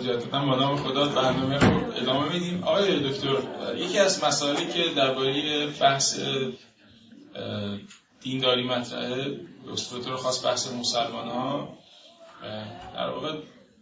مجددا با نام خدا برنامه رو ادامه میدیم. آقای دکتر، یکی از مسائلی که درباره بحث دینداری مطرحه، به طور خاص بحث مسلمان‌ها، در واقع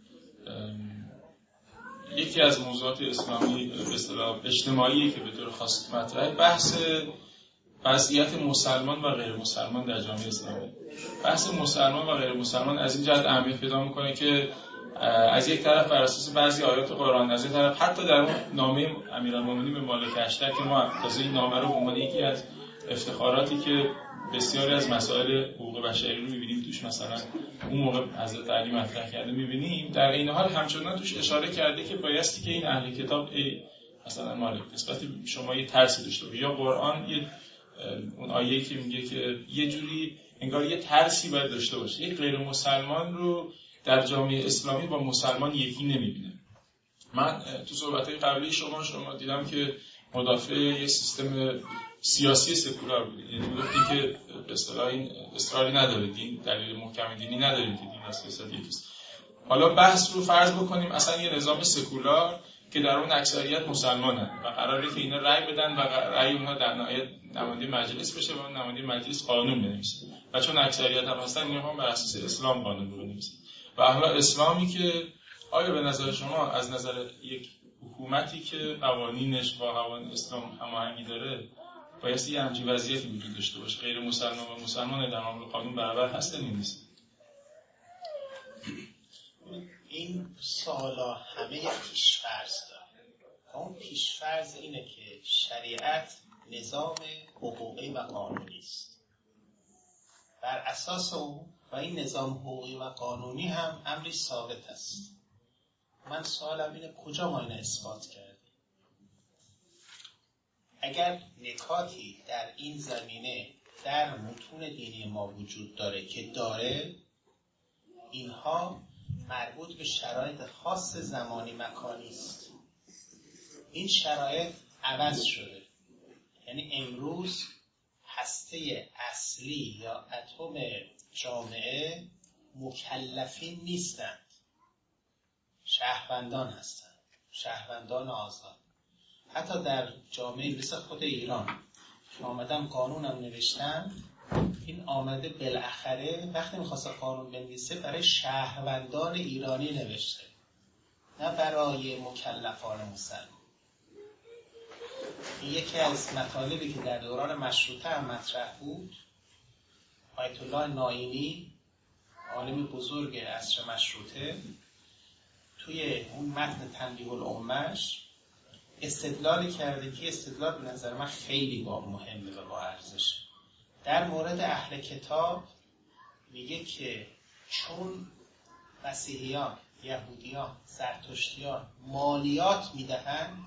یکی از موضوعات اسلامی به اصطلاح اجتماعی که به طور خاص مطرحه، بحث وضعیت مسلمان و غیر مسلمان در جامعه اسلامی. بحث مسلمان و غیر مسلمان از این جهت اهمیت پیدا میکنه که از یک طرف بر اساس بعضی آیات قرآن، از یک طرف حتی در اون نامه امیرالمومنین به مالک اشتر که ما تازه این نامه رو به عنوان یکی از افتخاراتی که بسیاری از مسائل حقوق بشری رو می‌بینیم توش، مثلا اون موقع حضرت علی مطرح کرده می‌بینیم، در این حال همچنان توش اشاره کرده که بایستی که این اهل کتاب مثلا مالک نسبت شما یه ترسی داشته باشه، یا قرآن اون آیه‌ای که میگه که یه جوری انگار یه ترسی باید داشته باشه. یک غیر مسلمان رو در جامعه اسلامی با مسلمان یکی نمی‌بینه. من تو صحبت‌های قبلی شما دیدم که مدافع یه سیستم سیاسی سکولار بودید، یعنی میگفتید که به اصطلاح این اصراری نداره، دین دلیل محکم دینی نداره که دین و سیاست یکیست. حالا بحث رو فرض بکنیم اصلا یه نظام سکولار که در اون اکثریت مسلمانن و قراره که اینا رأی بدن و رأی اونها در نهایت نماینده مجلس بشه و اون نماینده مجلس قانون بنویسه و چون اکثریت هم هستن اینا هم بر اساس اسلام قانون رو بنویسن. و حالا اسلامی که آیا به نظر شما از نظر یک حکومتی که قوانینش با قوانین اسلام هماهنگی داره بایستی یه همچین وضعیتی وجود داشته باشه؟ غیر مسلمان و مسلمان در مقابل قانون برابر هستن یا نیست؟ این سوالا همه پیش‌فرض داره. اون پیش‌فرض اینه که شریعت نظام حقوقی و قانونی است. بر اساس اون و این نظام حقوقی و قانونی هم امری ثابت است. من سوالم اینه کجا ما اینو اثبات کردیم؟ اگر نکاتی در این زمینه در متون دینی ما وجود داره که داره، اینها مربوط به شرایط خاص زمانی مکانی است. این شرایط عوض شده، یعنی امروز هسته اصلی یا اتم جامعه مکلفین نیستند، شهروندان هستند، شهروندان آزاد. حتی در جامعه مثل خود ایران که آمدن قانونم نوشتن، این آمده بالاخره وقتی میخواست قانون بنویسه برای شهروندان ایرانی نوشته، نه برای مکلفان مسلمان. یکی از مطالبی که در دوران مشروطه هم مطرح بود، آیت الله نائینی عالم بزرگ عصر مشروطه توی اون متن تنبیه الامه‌اش استدلال کرده که استدلال به نظر من خیلی مهمه و با ارزشه. در مورد اهل کتاب میگه که چون مسیحیان، یهودیان، زرتشتیان مالیات میدهند،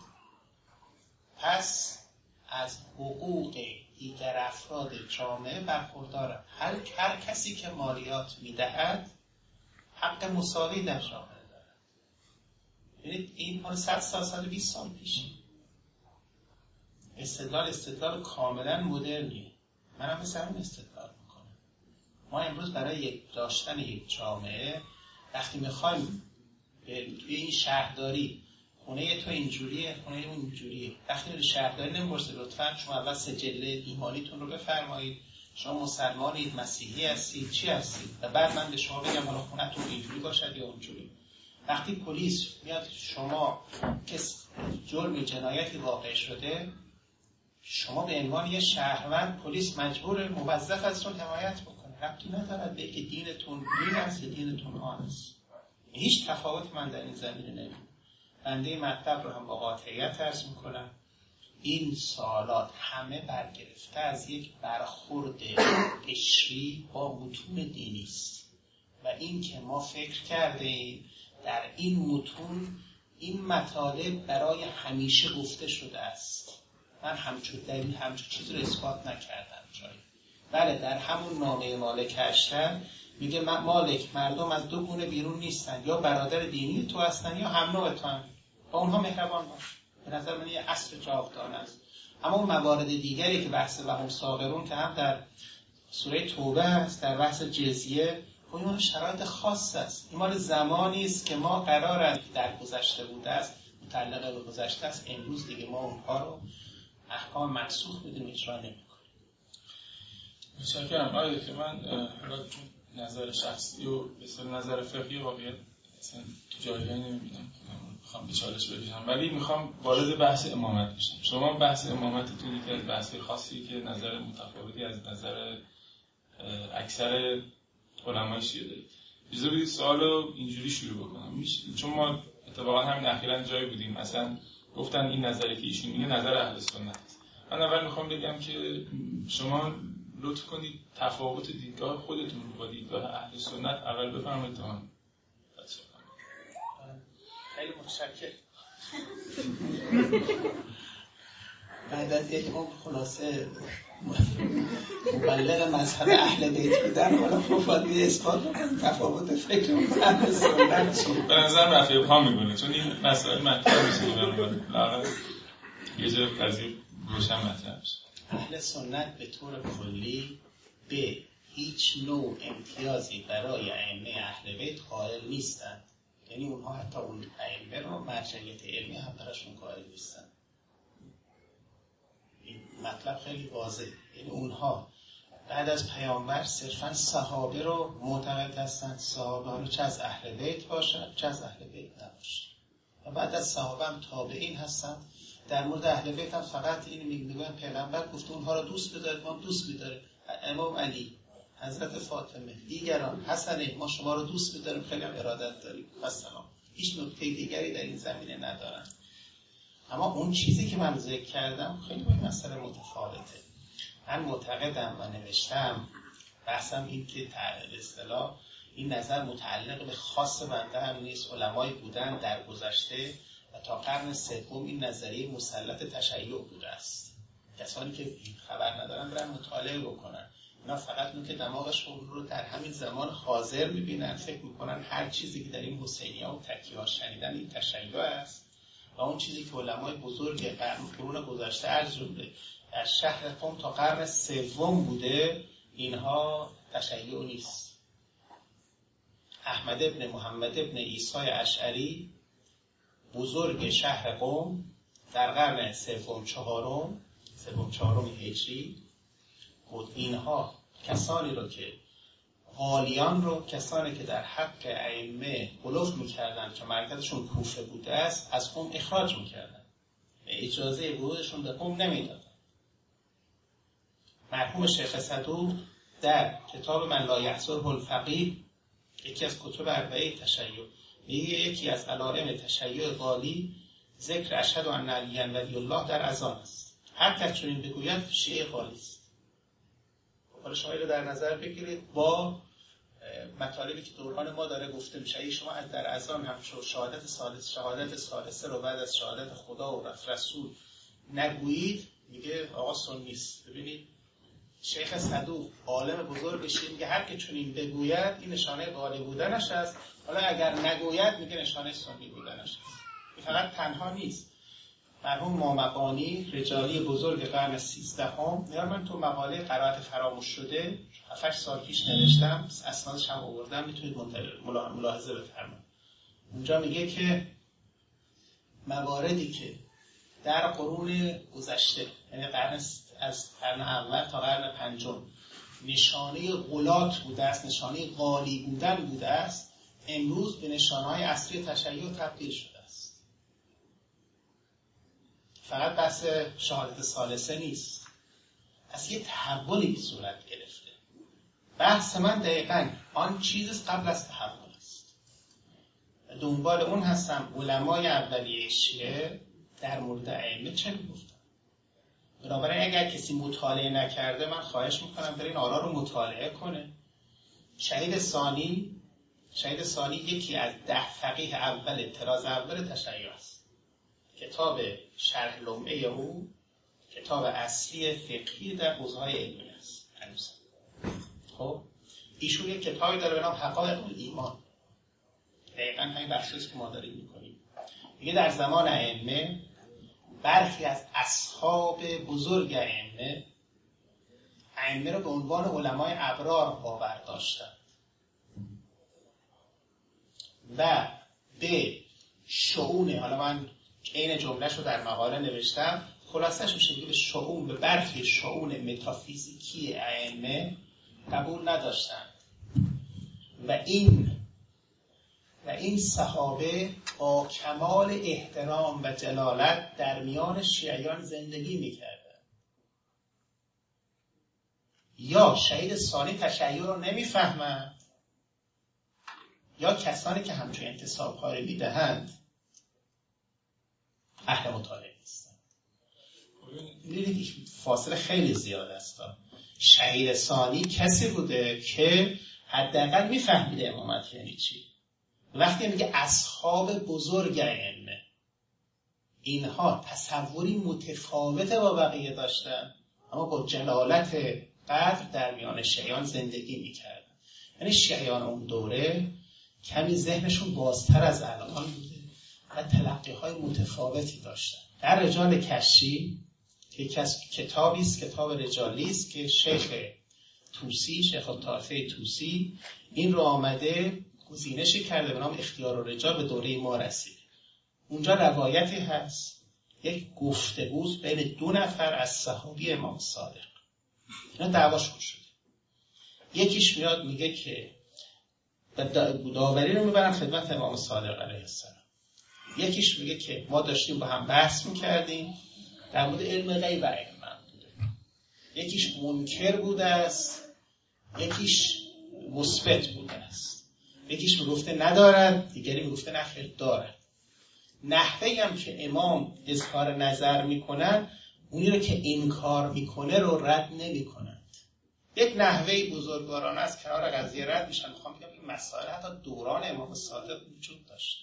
پس از حقوق دیگر افراد جامعه برخوردارند. هر کسی که مالیات میدهد حق مساوی در جامعه دارد. ببینید این مال 100 سال 120 سال پیشه. استدلال کاملا مدرنیه. من هم مثل همین استدلال میکنم. ما امروز برای داشتن یک جامعه وقتی میخوایم توی این شهرداری خونه تو اینجوریه، خونه اون اینجوریه، وقتی به شهرداری نمی‌پرسه لطفاً شما اول سجل ایمانیتون رو بفرمایید، شما مسلمانید، مسیحی هستید، چی هستید، و بعد من به شما بگم حالا خونه‌تون اینجوری باشد یا اونجوری. وقتی پلیس میاد شما که جرم جنایتی واقع شده، شما به عنوان یه شهروند پلیس مجبور موظف ازتون حمایت بکنه. ربطی ندارد به اینکه دینتون دین است یا دینتون آن است. هیچ تفاوت من در این زمینه نمی‌بینم. بنده مطلب رو هم با قاطعیت عرض میکنم. این سوالات همه برگرفته از یک برخورد قشری با متون دینی است و این که ما فکر کرده ایم در این متون این مطالب برای همیشه گفته شده است. من همچون چیزی رو اثبات نکردم جایی. بله در همون نامه مالک اشتر میگه مالک مردم از دو گونه بیرون نیستن، یا برادر دینی تو هستن یا هم نوع تو هم. با اونها مهربان باش. به نظر من یه اصل جاودانه است. اما اون موارد دیگری که بحث و هم صاغرون که هم در سوره توبه است، در بحث جزیه خب این شرایط خاص است. این مال زمانی است که ما قرار است در گذشته بوده است، متعلق به گذشته است. امروز دیگه ما اونها رو احکام منسوخ می‌دونیم، اجرا نمی‌کنیم. متشکرم. آره که من نظر شخصی و به اصطلاح نظر فقهی واقعا اصلا تو جایگاهی نمی‌بینم، میخوام به چالش بکشم، ولی میخوام وارد بحث امامت بشم. شما بحث امامتتون یکی از بحث‌های خاصی که نظر متفاوتی از نظر اکثر علمای شیعه دارید. اجازه بدید سوالو اینجوری شروع بکنم. چون ما اتفاقا همین اخیراً جایی بودیم مثلا گفتن این نظری که ایشون میگه نظر اهل سنت است. من اول میخوام بگم که شما لطف کنید تفاوت دیدگاه خودتون رو با دیدگاه اهل سنت اول بفرمایید تا من خیلی متشکرم. بعد از یک عمر خلاصه مبلغ مذهب اهل بیت بودن، حالا خوب باید اثبات بکنم تفاوت فکر و اهل سنت چیه. به نظر رفیع پا میگونه چون این مسائل مطرح میشه لااقل یه جور قضیه روشن مطرح میشه. اهل سنت به طور کلی به هیچ نوع امتیازی برای ائمه اهل بیت قائل نیستند. یعنی اونها حتی اون ائمه رو مرجعیت علمی هم براشون قائل نیستند. این مطلب خیلی واضحه. یعنی اونها بعد از پیامبر صرفاً صحابه رو معتقد هستند، صحابه رو چه از اهل بیت باشند چه از اهل بیت نباشند. و بعد از صحابه هم تابعین هستند. در مورد اهل بیت هم فقط این میگن پیغمبر گفته اونها رو دوست بدارید، ما دوست می‌داریم. امام علی، حضرت فاطمه، دیگران، حسن، ما شما رو دوست می‌داریم، خیلی هم ارادت داریم. السلام. هیچ نکته دیگری در این زمینه ندارن. اما اون چیزی که من ذکر کردم خیلی با این مسئله متفاوته. من معتقدم و نوشتم بحثم این که به اصطلاح این نظر متعلق به خاص بنده هم نیست. علمایی بودن در گذشته و تا قرن سوم این نظریه مسلط تشیع بوده است. کسانی که خبر ندارن برن مطالعه بکنن. اینا فقط اون که دماغشون رو در همین زمان حاضر می‌بینن، فکر می‌کنن هر چیزی که در این حسینی‌ها و تکیه‌ها شنیدن این تشیع است. و اون چیزی که علمای بزرگ قرون گذشته از جمله در شهر قم تا قرن سوم بوده، اینها تشیع نیست. احمد ابن محمد ابن عیسی اشعری بزرگ شهر قم در قرن سوم چهارم هجری بود. اینها کسانی رو که غالیان رو، کسانی که در حق ائمه غلو می‌کردند که مرکزشون کوفه بوده است، از قم اخراج می‌کردند. اجازه ورودشون به قم نمیدادند. مرحوم شیخ صدوق در کتاب من لا یحصره الفقیه، یکی از کتب اربعه تشیع، میگه یکی از علائم تشیع غالی ذکر اشهد ان علی ولی الله در اذان است. هر کس چنین بگوید شیعه غالی است. حالا شما رو در نظر بگیرید با مطالبی که دوران ما داره گفته میشه. شما از در اذان هم شهادت ثالثه رو بعد از شهادت خدا و رسول نگویید، میگه آقا سنی است. ببینید شیخ صدوق عالم بزرگش میگه هر که چنین بگوید این نشانه غالی بودنش است. حالا اگر نگوید میگه نشانه سنی بودنش است. این فقط تنها نیست. مرحوم مامقانی رجالی بزرگ قرن 13 من تو مقاله قرائت فراموش شده 7 سال پیش نوشتم، اسنادش هم آوردم، میتونید ملاحظه بفرمایید. اونجا میگه که مواردی که در قرون گذشته، یعنی از قرن اول تا قرن پنجم نشانه غلات بوده است، نشانه غالی بودن بوده است، امروز به نشانه‌های اصلی تشیع تبدیل شده است. فقط بحث شهادت ثالثه نیست، از یه تحولی به صورت گرفته. بحث من دقیقاً آن چیزی قبل از تحول است. دنبال اون هستم علمای اولیه شیعه در مورد ائمه چه میگفتن. بنابراین اگر کسی مطالعه نکرده من خواهش میکنم برین آرا رو مطالعه کنه. شهید ثانی یکی از 10 فقیه اول طراز اول تشیع است. کتاب شرح لمعه او کتاب اصلی فقهی در حوزه‌های علمی است. خب ایشون یک کتابی داره به نام حقایق الایمان. دقیقاً همین بحثی که ما داریم می‌کنیم. میگه در زمان ائمه برخی از اصحاب بزرگ ائمه رو به عنوان علمای ابرار باور داشتند. و به شؤون، حالا من عین جمله‌شو در مقاله نوشتم، خلاصش میشه که به شؤون، به برخی شؤون متافیزیکی ائمه قبول نداشتن و این صحابه با کمال احترام و جلالت در میان شیعیان زندگی میکردن. یا شهید ثانی تشیع رو نمیفهمند، یا کسانی که همچون انتصاب ها رو میدهند اهل مطالعه نیستن. می‌بینید فاصله خیلی زیاد است. شهید ثانی کسی بوده که حداقل میفهمیده امامت یعنی چی. وقتی میگه اصحاب بزرگ ائمه، اینها تصوری متفاوت با بقیه داشتن اما با جلالت قدر در میان شیعیان زندگی میکردن. یعنی شیعیان اون دوره کمی ذهنشون بازتر از الان بوده و تلقی‌های متفاوتی داشتن. در رجال کشی که کتابی است، کتاب رجالی است که شیخ طوسی، شیخ الطائفه طوسی این رو آمده گزینشی کرده به نام اختیار الرجال، به دوره ما رسید. اونجا روایتی هست، یک گفتگوست بین دو نفر از صحابی امام صادق. اینا دعواشون شده. یکیش میاد میگه که داوری رو میبرن خدمت امام صادق علیه السلام. یکیش میگه که ما داشتیم با هم بحث میکردیم در مورد علم غیب و علم من بوده. یکیش منکر بوده است، یکیش مثبت بوده است. یکیش میگفته ندارد، دیگری میگفته نه خیر دارد. نحوهی هم که امام اظهار نظر میکنن، اونی رو که انکار میکنه رو رد نمیکنند. یک نحوهی بزرگوارانه از کنار قضیه رد میشن. میخوام بگم این مسائل حتی دوران امام صادق وجود داشته.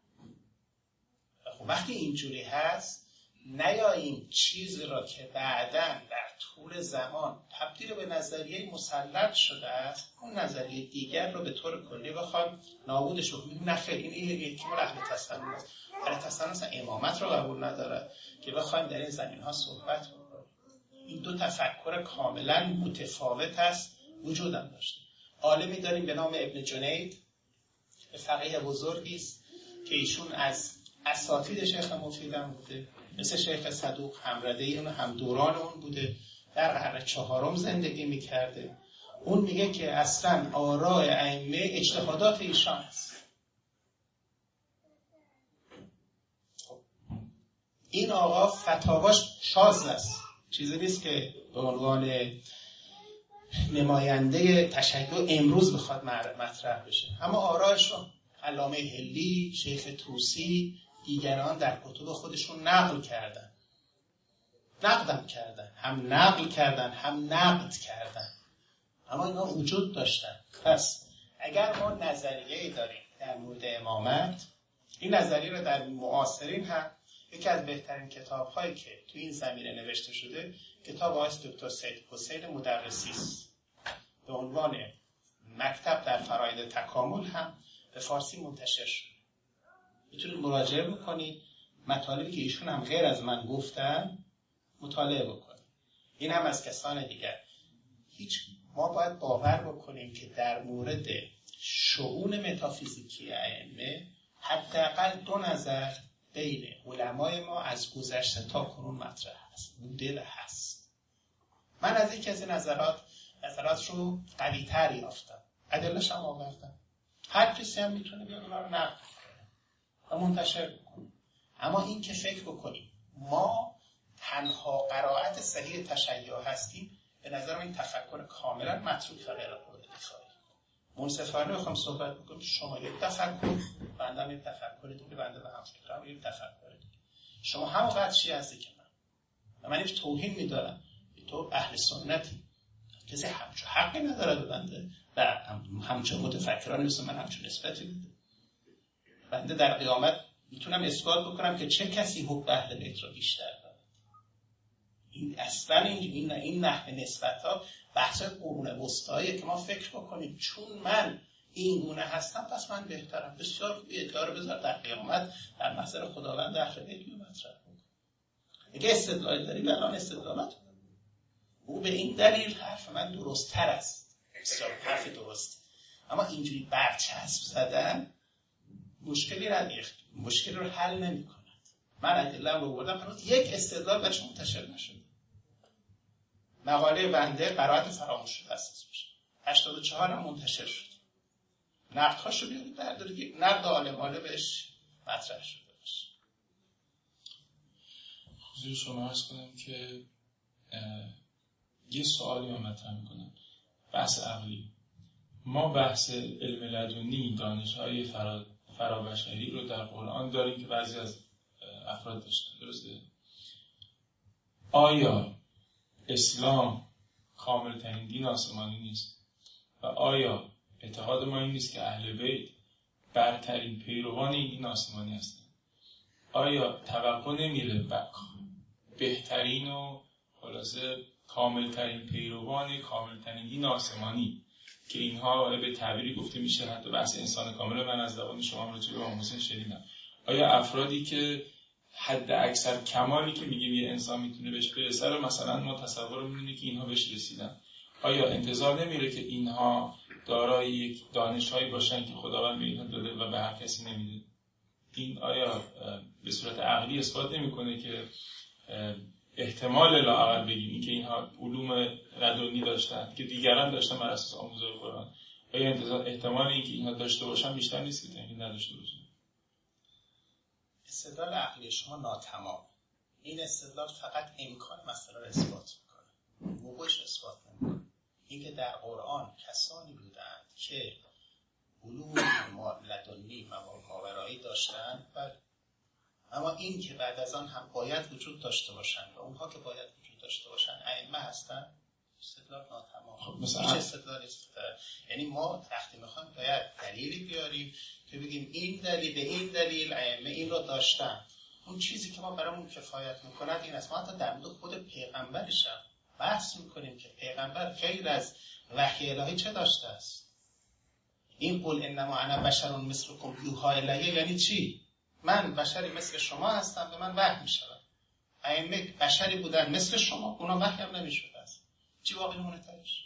خب وقتی اینجوری هست، نیاییم چیزی را که بعداً در طول زمان تبدیل به نظریه مسلط شده است، اون نظریه دیگر رو به طور کلی بخوایم نابودش کنیم. نه خیر، این یکی مال اهل تسنن است. اهل تسنن اصلا امامت رو قبول نداره که بخوایم در این زمین‌ها صحبت بکنیم. این دو تفکر کاملا متفاوت است وجودم داشته. عالمی داریم به نام ابن جنید، فقیه بزرگی است که ایشون از اساتید شیخ مفیدم بوده، مثل شیخ صدوق همرده اون هم دوران اون بوده، در قرن 4 زندگی میکرده. اون میگه که اصلا آراء ائمه اجتهادات ایشان است. این آقا فتاواش شاذ است، چیزی نیست که به عنوان نماینده تشیع امروز بخواد مطرح بشه. اما آرایش رو علامه هلی، شیخ طوسی، دیگران در کتب خودشون نقل کردن. نقدم کردن، هم نقل کردن هم نقد کردن، اما اینا وجود داشتن. پس اگر ما نظریه‌ای داریم در مورد امامت، این نظریه رو در معاصرین هم یکی از بهترین کتاب‌هایی که تو این زمینه نوشته شده، کتاب آقای دکتر سید حسین مدرسی است به عنوان مکتب در فرایض تکامل، هم به فارسی منتشر شد. میتونید مراجعه بکنید، مطالبی که ایشون هم غیر از من گفتن مطالعه بکنید. این هم از کسان دیگر. ما باید باور بکنیم که در مورد شؤون متافیزیکی ائمه حداقل دو نظر بین علمای ما از گذشته تا کنون مطرح هست، بوده و هست. من از یکی از این نظرات رو قوی‌تر یافتم، ادله‌اش هم آوردم. هر کسی هم میتونه بیاد اونا رو نقد و منتشر بکنه. اما این که فکر بکنیم ما تنها قرائت صحیح تشیع هستیم، به نظرم این تفکر کاملا متروک و غیر قابل دفاعه. منصفانه بخوام صحبت بکنم، شما یک تفکر، بنده یک تفکر دیگه، بنده به هم فکرم یک تفکر دیگه. شما هم قد شیعه هستی که من هیچ توهین می‌دارم، تو اهل سنتی، کسی همچو حقی نداره به بنده و همچون متفکران مثل من همچون نسبتی بده. بنده در قیامت میتونم اثبات بکنم که چه کسی حب اهل بیت را بیشتر داره. این اصلا این نحو نسبت‌ها بحث قرون وسطاییه که ما فکر بکنیم چون من این گونه هستم پس من بهترم. بسیار ادعا بذار در قیامت در محضر خداوند اهل بیت مطرح کنه. اگه استدلال داری الان استدلالات او به این دلیل حرف من درست‌تر است. بسیار حرف درست. اما اینجوری برچسب زدن مشکلی رو حل نمی کند. من ادله رو بردم، هنوز یک استدلال بهش منتشر نشده. مقاله بنده قرائت فراموش شده اساس بشه 84 هم منتشر شد. نقدهاش رو بیارید بردارید، نقد عالمانه بهش مطرح شده باشه. حضور شما عرض کنم که یه سوالی رو مطرح میکنم. بحث عقلی، ما بحث علم لدنی، دانش‌های فرابشری رو در قرآن داریم که بعضی از افراد داشتن، درسته؟ آیا اسلام کاملترین دین آسمانی نیست؟ و آیا اعتقاد ما این نیست که اهل بیت برترین پیروان این دین آسمانی هستند؟ آیا توقع نمیره بهترین و خلاصه کاملترین پیروان کاملترین دین آسمانی که اینها به تعبیری گفته میشه، حتی بحث انسان کامل من از زبان شما راجع به امام حسین شنیدم، آیا افرادی که حد اکثر کمالی که میگیم یه انسان میتونه بهش برسه رو مثلا ما تصورمون اینه که اینها بهش رسیدن، آیا انتظار نمیره که اینها دارای یک دانش‌هایی باشن که خداوند به اینها داده و به هر کسی نمیده؟ این آیا به صورت عقلی اثبات نمیکنه که احتمال لااقل بگیم این که اینها علوم لدنی داشتن که دیگران داشتن بر اساس آموزهای قرآن، آیا احتمال اینکه اینها داشته باشن بیشتر نیست که اینکه نداشته باشن؟ استدلال عقلی شما ناتمام. این استدلال فقط امکان مسئله رو اثبات میکنه، وقوعش اثبات نمیکنه. اینکه در قرآن کسانی بودند که علوم لدنی ماورایی داشتند، اما این که بعد از آن هم باید وجود داشته باشند و اونها که باید وجود داشته باشند ائمه هستند، استدلال ناتمام. خب مثلا هیچ استدلالی است. یعنی ما وقتی میخوایم باید دلیلی بیاریم که بگیم این دلیل به این دلیل ائمه این رو داشتن. اون چیزی که ما برامون کفایت میکند این است. ما حتی در مورد خود پیغمبرش هم بحث میکنیم که پیغمبر غیر از وحی الهی چه داشته است. این قل انما انا بشر مثلکم یوحی الی یعنی چی؟ من بشری مثل شما هستم، به من وحی میشود. ائمه بشری بودن مثل شما، اونا وحی هم نمیشده است. چی باقی مونه تاش؟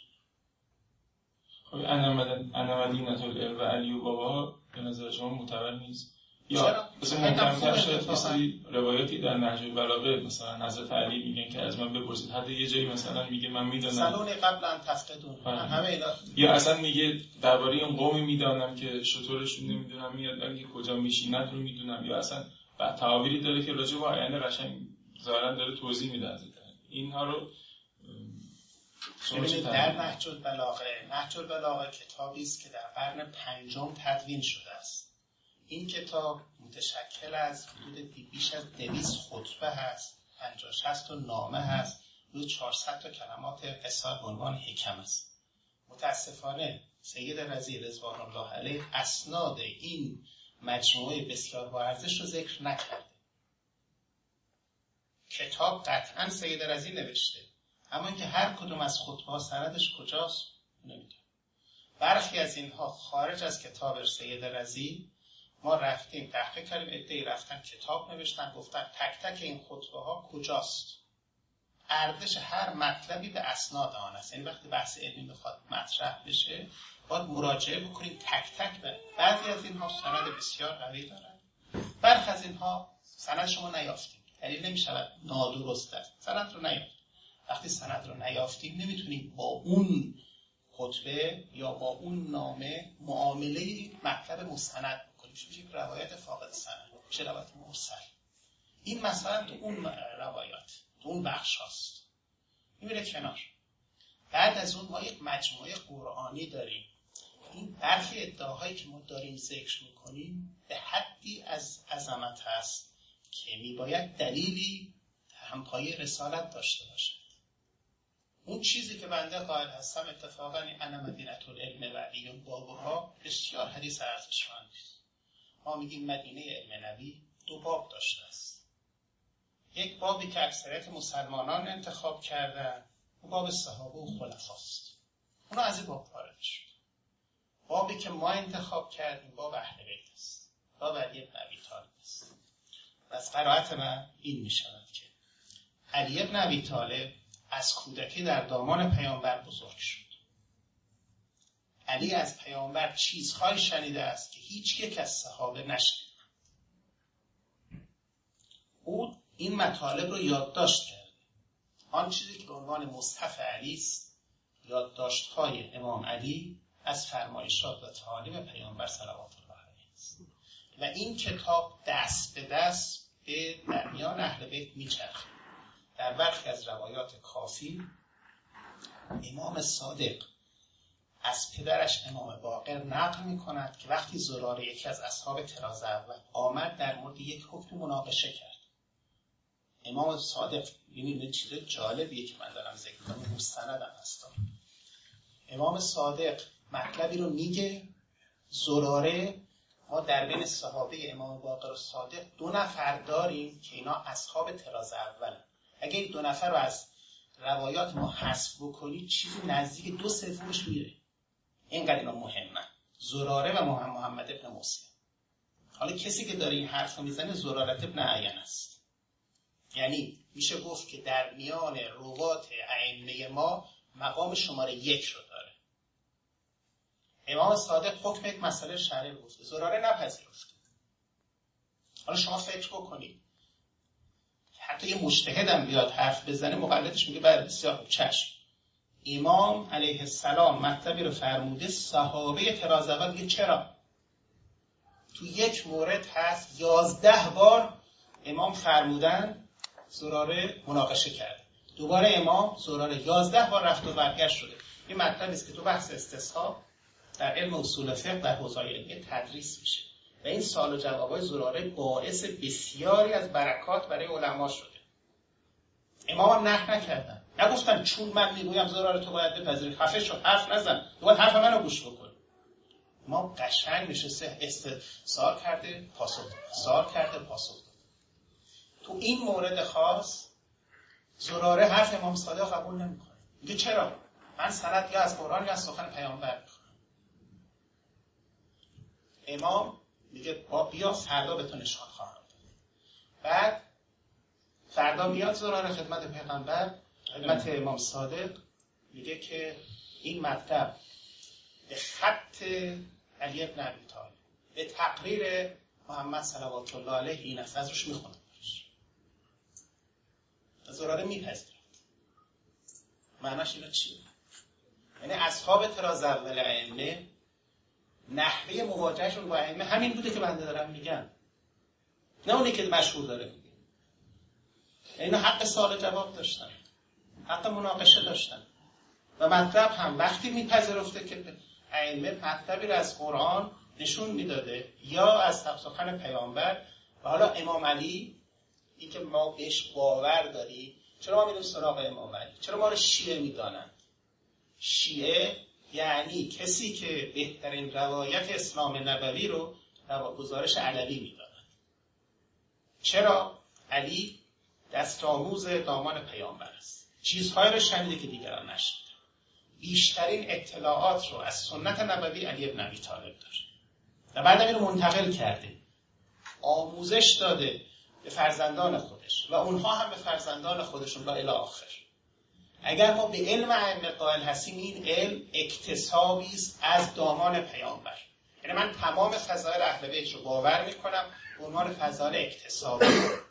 خب انا مدینه العلم و علی و بابا به نظر شما معتبر نیست؟ یا مثلا محکم‌تر شد یه سری روایاتی در نهج البلاغه مثلا حضرت علی میگن که از من بپرسید، حتی یه جایی مثلا میگه من میدونم سالون قبل ان تفقدون، من همه اینا، یا اصلا میگه درباره اون قومی میدانم که شطورشون نمیدونم میاد ولی کجا میشینند رو میدونم، یا اصلا بعد تعابیری داره که راجع به آینده قشنگ ظاهرا داره توضیح میده از اینها رو. ببینید در نهج البلاغه کتابی است که در قرن پنجم تدوین شده است. این کتاب متشکل از حدود بیش از 200 خطبه هست، 50-60 تا نامه هست، حدود 400 تا کلمات قصار به عنوان حکم است. متاسفانه سید رضی رضوان الله علیه اسناد این مجموعه بسیار با ارزش رو ذکر نکرده. کتاب قطعا سید رضی نوشته، اما اینکه هر کدوم از خطبه‌ها سندش کجاست نمیدونم. برخی از اینها خارج از کتاب سید رضی ما رفتیم تحقیق کردیم، عده‌ای رفتن کتاب نوشتن گفتن تک تک این خطبه‌ها کجاست، ارزش هر مطلبی به اسناد آن است. یعنی وقتی بحث علمی بخواد مطرح بشه باید مراجعه بکنیم تک تک به. بعضی از اینها سند بسیار قوی دارن، برخی از اینها سند شما نیافتیم، دلیل نمی‌شود نادرست است، سند رو نیافتیم. وقتی سند رو نیافتیم نمیتونیم با اون خطبه یا با اون نامه معامله مطلب مستند بکنیم. میشه یک روایت فاقد سند، میشه روایت مرسل. این مثلا تو اون روایات تو اون بخش هاست، میره کنار. بعد از اون ما یک مجموعه قرآنی داریم. این برخی ادعاهایی که ما داریم ذکر میکنیم به حدی از عظمت هست که میباید دلیلی همپایه رسالت داشته باشه. اون چیزی که بنده قائل هستم اتفاقا انا مدینه العلم و علی بابها بسیار حدیث ارزشمند است. ما میگیم مدینه علم نبی 2 باب داشته است. یک بابی که اکثریت مسلمانان انتخاب کردن، اون باب صحابه و خلفاست، اونا از این باب وارد شد. بابی که ما انتخاب کردیم باب اهل بیت است، باب علی بن ابی طالب است. از قرائت من این میشود که علی بن ابی طالب از کودکی در دامان پیامبر بزرگ شد. علی از پیامبر چیزهایی شنیده است که هیچ یک از صحابه نشنیده. او این مطالب رو یادداشت کرده. آن چیزی که به عنوان مصحف علی است یادداشت‌های امام علی از فرمایشات و تعالیم پیامبر صلوات الله علیه است و این کتاب دست به دست به درمیان اهل بیت میچرخه. در برخی از روایات کافی امام صادق از پدرش امام باقر نقل می‌کند که وقتی زراره یکی از اصحاب طراز اول آمد در مورد یک حکم مناقشه کرد. امام صادق، این چیز جالبیه که من دارم ذکر می‌کنم، مستندم هست. امام صادق مطلبی رو میگه، زراره، ما در بین صحابه امام باقر و صادق 2 نفر داریم که اینا اصحاب طراز اول. اگه این 2 نفر رو از روایات ما حذف بکنید چیزی نزدیک 2/3 میره. اینقدر اینا مهمه. زراره و محمد ابن مسلم. حالا کسی که داره این حرف رو میزنه زرارت ابن عین است. یعنی میشه گفت که در میان روات ائمه ما مقام شماره 1 رو داره. امام صادق حکم یک مسئله شرعی گفته، زراره نپذیرفت. حالا شما فکر بکنید حتی یه مجتهد هم بیاد حرف بزنه مقلدش میگه بله بسیار خوب چشم. امام علیه السلام مطلبی رو فرموده، صحابه طراز اول میگه چرا؟ تو یک مورد هست 11 بار امام فرمودن، زراره مناقشه کرده. دوباره امام زراره 11 بار رفت و برگشت شده. این مطلبی است که تو بحث استصحاب در علم اصول فقه در حوزه علمی تدریس میشه و این سوال و جوابای زراره باعث بسیاری از برکات برای علما شده. امام نقد نکردن، نگفتن چون من میگویم زراره تو باید بپذیری، خفه شو، حرف نزن، تو باید حرف منو گوش بکن. ما قشنگ نشسته استفسار کرده پاسخ داد. تو این مورد خاص زراره حرف امام صادق قبول نمیکنه. میگه چرا؟ من سند یا از قرآن یا از سخن پیامبر میخوام. امام میگه بیا فردا به تو نشان خواهم داد. بعد فردا میاد زراره خدمت پیغمبر، خدمت امام صادق، میگه که این مطلب به خط علی ابن ابی طالب به تقریر محمد صلوات الله علیه این است، از روش میخونم. زراره میپذیرد. معناش اینا چیه؟ یعنی اصحاب طراز اول ائمه نحوه مواجهشون با ائمه همین بوده که بنده دارم میگم، نه اونی که مشهور داره میگه. اینا حق سوال جواب داشتن، حق مناقشه داشتن و مطلب هم وقتی میپذیرفته که ائمه مطلبی رو از قرآن نشون میداده یا از سخن پیامبر. و حالا امام علی، این که ما بهش باور داریم، چرا ما میریم سراغ امام علی؟ چرا ما رو شیعه میدانند؟ شیعه یعنی کسی که بهترین روایت اسلام نبوی رو گزارش علوی میداند. چرا؟ علی دستآموز دامان پیامبر است. چیزهایی رو شنیده که دیگران نشنیدن. بیشترین اطلاعات رو از سنت نبوی علی ابن ابی طالب داره و بعد اینو منتقل کرده، آموزش داده به فرزندان خودش و اونها هم به فرزندان خودشون و الی آخر. اگر ما به علم ائمه قائل هستیم، این علم اکتسابی است از دامان پیامبر. یعنی من تمام فضایل اهل بیت رو باور میکنم به عنوان فضایل اکتسابی،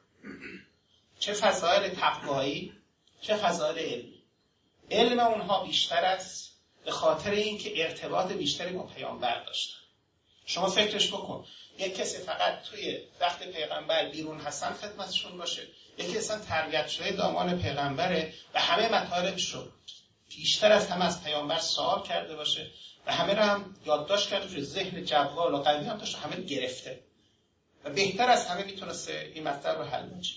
چه فضایل تقوایی چه فضایل علمی. علم اونها بیشتر است به خاطر اینکه ارتباط بیشتری با پیامبر داشتن. شما فکرش بکن، یک کسی فقط توی وقت پیغمبر بیرون هستن خدمتشون باشه، یکی اصلا تربیت شده دامان پیغمبره و همه مطالبش رو بیشتر از همه از پیامبر سوال کرده باشه و همه رو هم یادداشت کرده باشه، ذهن جوال و قوی هم داشته، همه گرفته و بهتر از همه میتونسته این مطلب رو حل کنه.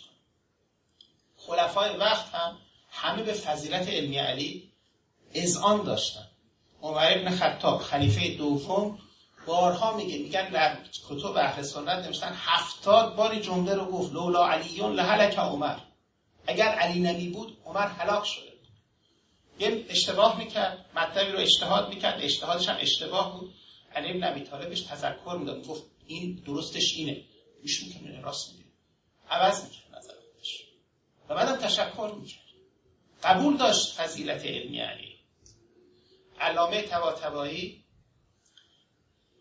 خلفای وقت هم همه به فضیلت علمی علی اذعان داشتن. عمر ابن خطاب خلیفه دوم بارها میگن در کتب اهل سنت نوشتن 70 باری جمله رو گفت لولا علیون لهلک عمر. اگر علی نمی بود عمر هلاک شده. یه اشتباه میکرد، مطلبی رو اجتهاد میکرد، اجتهادش هم اشتباه بود، علی ابن ابی طالب بهش تذکر میداد، میگفت این درستش اینه، گوش میکنه راست میگه، عوض میکرد نظر خودش و بعدم تشکر میکرد. قبول داشت فضیلت علمی علی. علامه طباطبایی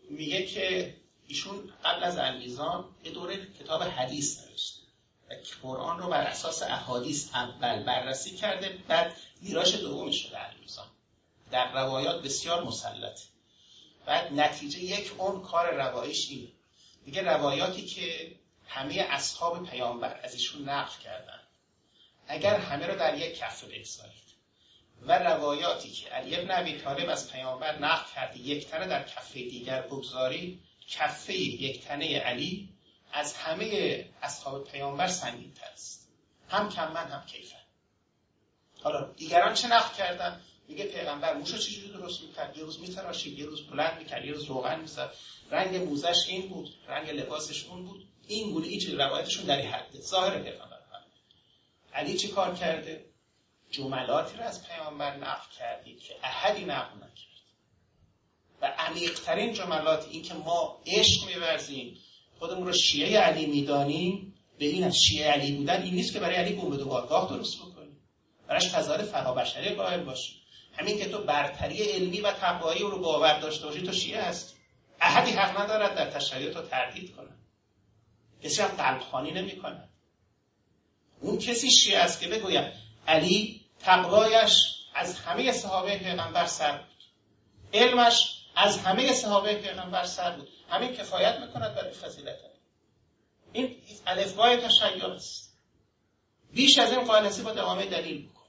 میگه که ایشون قبل از انبیزان یه دوره کتاب حدیث نوشته و قرآن رو بر اساس احادیث اول بررسی کرده، بعد ویراژ دومش شده انبیزان در روایات بسیار مسلطه. بعد نتیجه یک اون کار روایش اینه، میگه روایاتی که همه اصحاب پیامبر از ایشون نقل کردن اگر همه رو در یک کفه بگذارید و روایاتی که علی بن ابی طالب از پیامبر نقل کرده یک تنه در کفه دیگر بگذارید، کفه یک تنه علی از همه اصحاب پیامبر سنگین تر است، هم کم هم کیفن. حالا دیگران چه نقل کردن؟ میگه پیغمبر موشو چجوری درست میکرد، یه روز میتراشید، یه روز بلند میکرد، یه روز روغن میزد، رنگ موزش این بود، رنگ لباسش اون بود. این گونه هیچ روایتشون در این حده. ظاهر پیغمبر علی چی کار کرده؟ جملاتی رو از پیامبر نقل کردید که احدی نقل نکرد و عمیق‌ترین جملات، این که ما عشق می‌ورزیم، خودمون رو شیعه علی می‌دانیم، به این از شیعه علی بودن این نیست که برای علی گنبد و بارگاه درست بکنیم، براش تضاد فرابشری قائل باشیم. همین که تو برتری علمی و تقوایی رو باور داشته باشی تو شیعه هستی. احدی حق ندارد در تشریع تو تردید کنه، کسی هم قلب‌خوانی نمی‌کنه. اون کسی شیعه است که بگوید علی تقوایش از همه صحابه پیغمبر سر بود، علمش از همه صحابه پیغمبر سر بود، همین کفایت میکند برای فضیلت. این الفبای تشیع است. بیش از این قائلسی با ادامه دلیل بکن.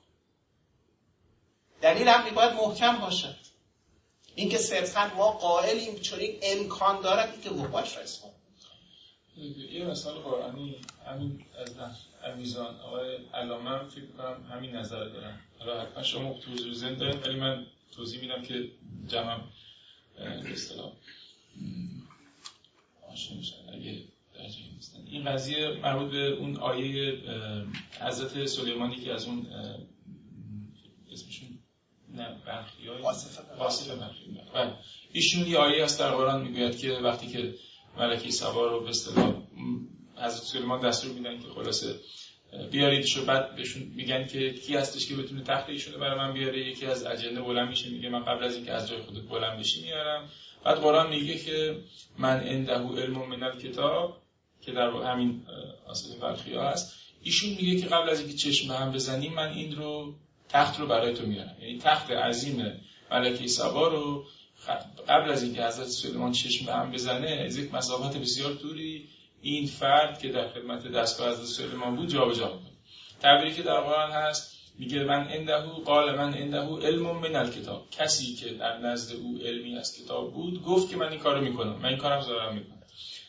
دلیل هم باید محکم باشد. این که صرفاً ما قائلیم چنین امکان دارد، این که وقوعش را اسمون. یه مثال قرآنی همین از انبیزان آقای علامه هم فکر کنم همین نظر دارن. حالا حتما شما تو حضور ذهن دارین، ولی من توضیح میدم که جمعم به اصطلاح آشنا میشن اگه در جایی نیستن. این قضیه مربوط به اون آیه حضرت سلیمانی که از اون اسمشون برخیای واصف برخی. ایشون یه آیه هست در قرآن میگوید که وقتی که ملکه سبا رو به اصطلاح حضرت سلیمان دستور میدن که خلاصه بیاریدش، و بعد بهشون میگن که کی هستش که بتونه تخت ایشونو برای من بیاره. یکی از اجنه بلند میشه میگه من قبل از اینکه از جای خودت بلند بشی میارم. بعد قرآن میگه که من عنده علم من الکتاب، که در همین آسف برخیا هست. ایشون میگه که قبل از اینکه چشم هم بزنیم من این رو تخت رو برای تو میارم. یعنی تخت عظیم ملکه سبا رو قبل از اینکه حضرت سلیمان چشم به هم بزنه از یک مسافت بسیار دوری این فرد که در خدمت دستگاه حضرت سلیمان بود جابجا می‌کنه. تعبیری که در قرآن هست میگه من عنده علم من الکتاب، کسی که در نزد او علمی از کتاب بود گفت که من این کارو میکنم، من این کارم ظاهرا میکنم.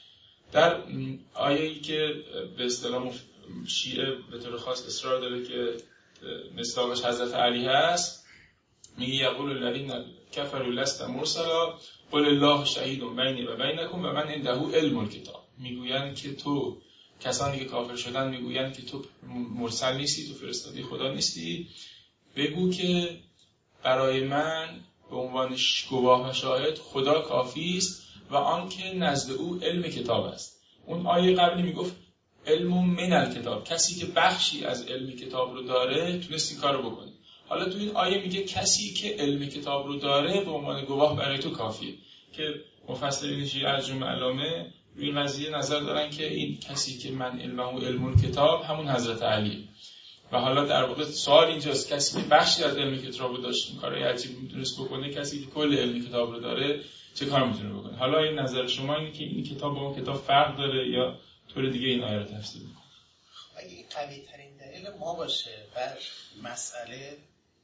در آیه‌ای که به اصطلاح شیعه به طور خاص اصرار داره که مصداقش حضرت علی هست، میگه یقول الذین کفروا لست مرسلا قل الله شهید بینی و بینکم و من عنده علم الکتاب. میگویند که تو، کسانی که کافر شدن میگویند که تو مرسل نیستی، تو فرستاده خدا نیستی، بگو که برای من به عنوان گواه و شاهد خدا کافی است و آن که نزد او علم کتاب است. اون آیه قبلی میگفت علم من الکتاب، کسی که بخشی از علم کتاب رو داره تونست این کارو بکنه. حالا تو این آیه میگه کسی که علم کتاب رو داره به عنوان گواه برای تو کافیه، که مفسرین شیعه از جمله علامه روی قضیه نظر دارن که این کسی که من علمه علم الکتاب همون حضرت علی. و حالا در واقع سوال اینجاست کسی که بخشی از علم کتاب رو داشت این کارای عجیب میتونست بکنه، کسی که کل علم کتاب رو داره چه کار میتونه بکنه؟ حالا این نظر شما اینه که این کتاب با اون کتاب فرق داره یا طور دیگه این آیه رو تفسیر می‌کنه؟ اگه قوی ترین دلیل ما باشه بر مسئله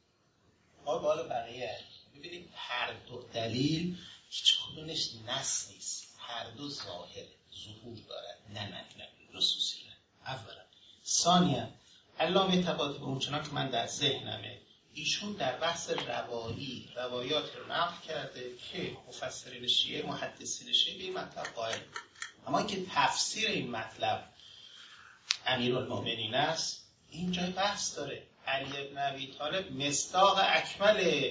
ما بالا بقیه، ببینید هر دو دلیل هیچ کدومش نص نیست، هر دو ظهور دارد، نه نصوصی نه. اولا. ثانیا علامه طباطبایی اونچنان که من در ذهنمه ایشون در بحث روایات رو نقل کرده که مفسرین شیعه محدثین شیعه به این مطلب قائل، اما اینکه تفسیر این مطلب امیرالمومنین است این جای بحث داره. علی بن ابی طالب مصداق اکمل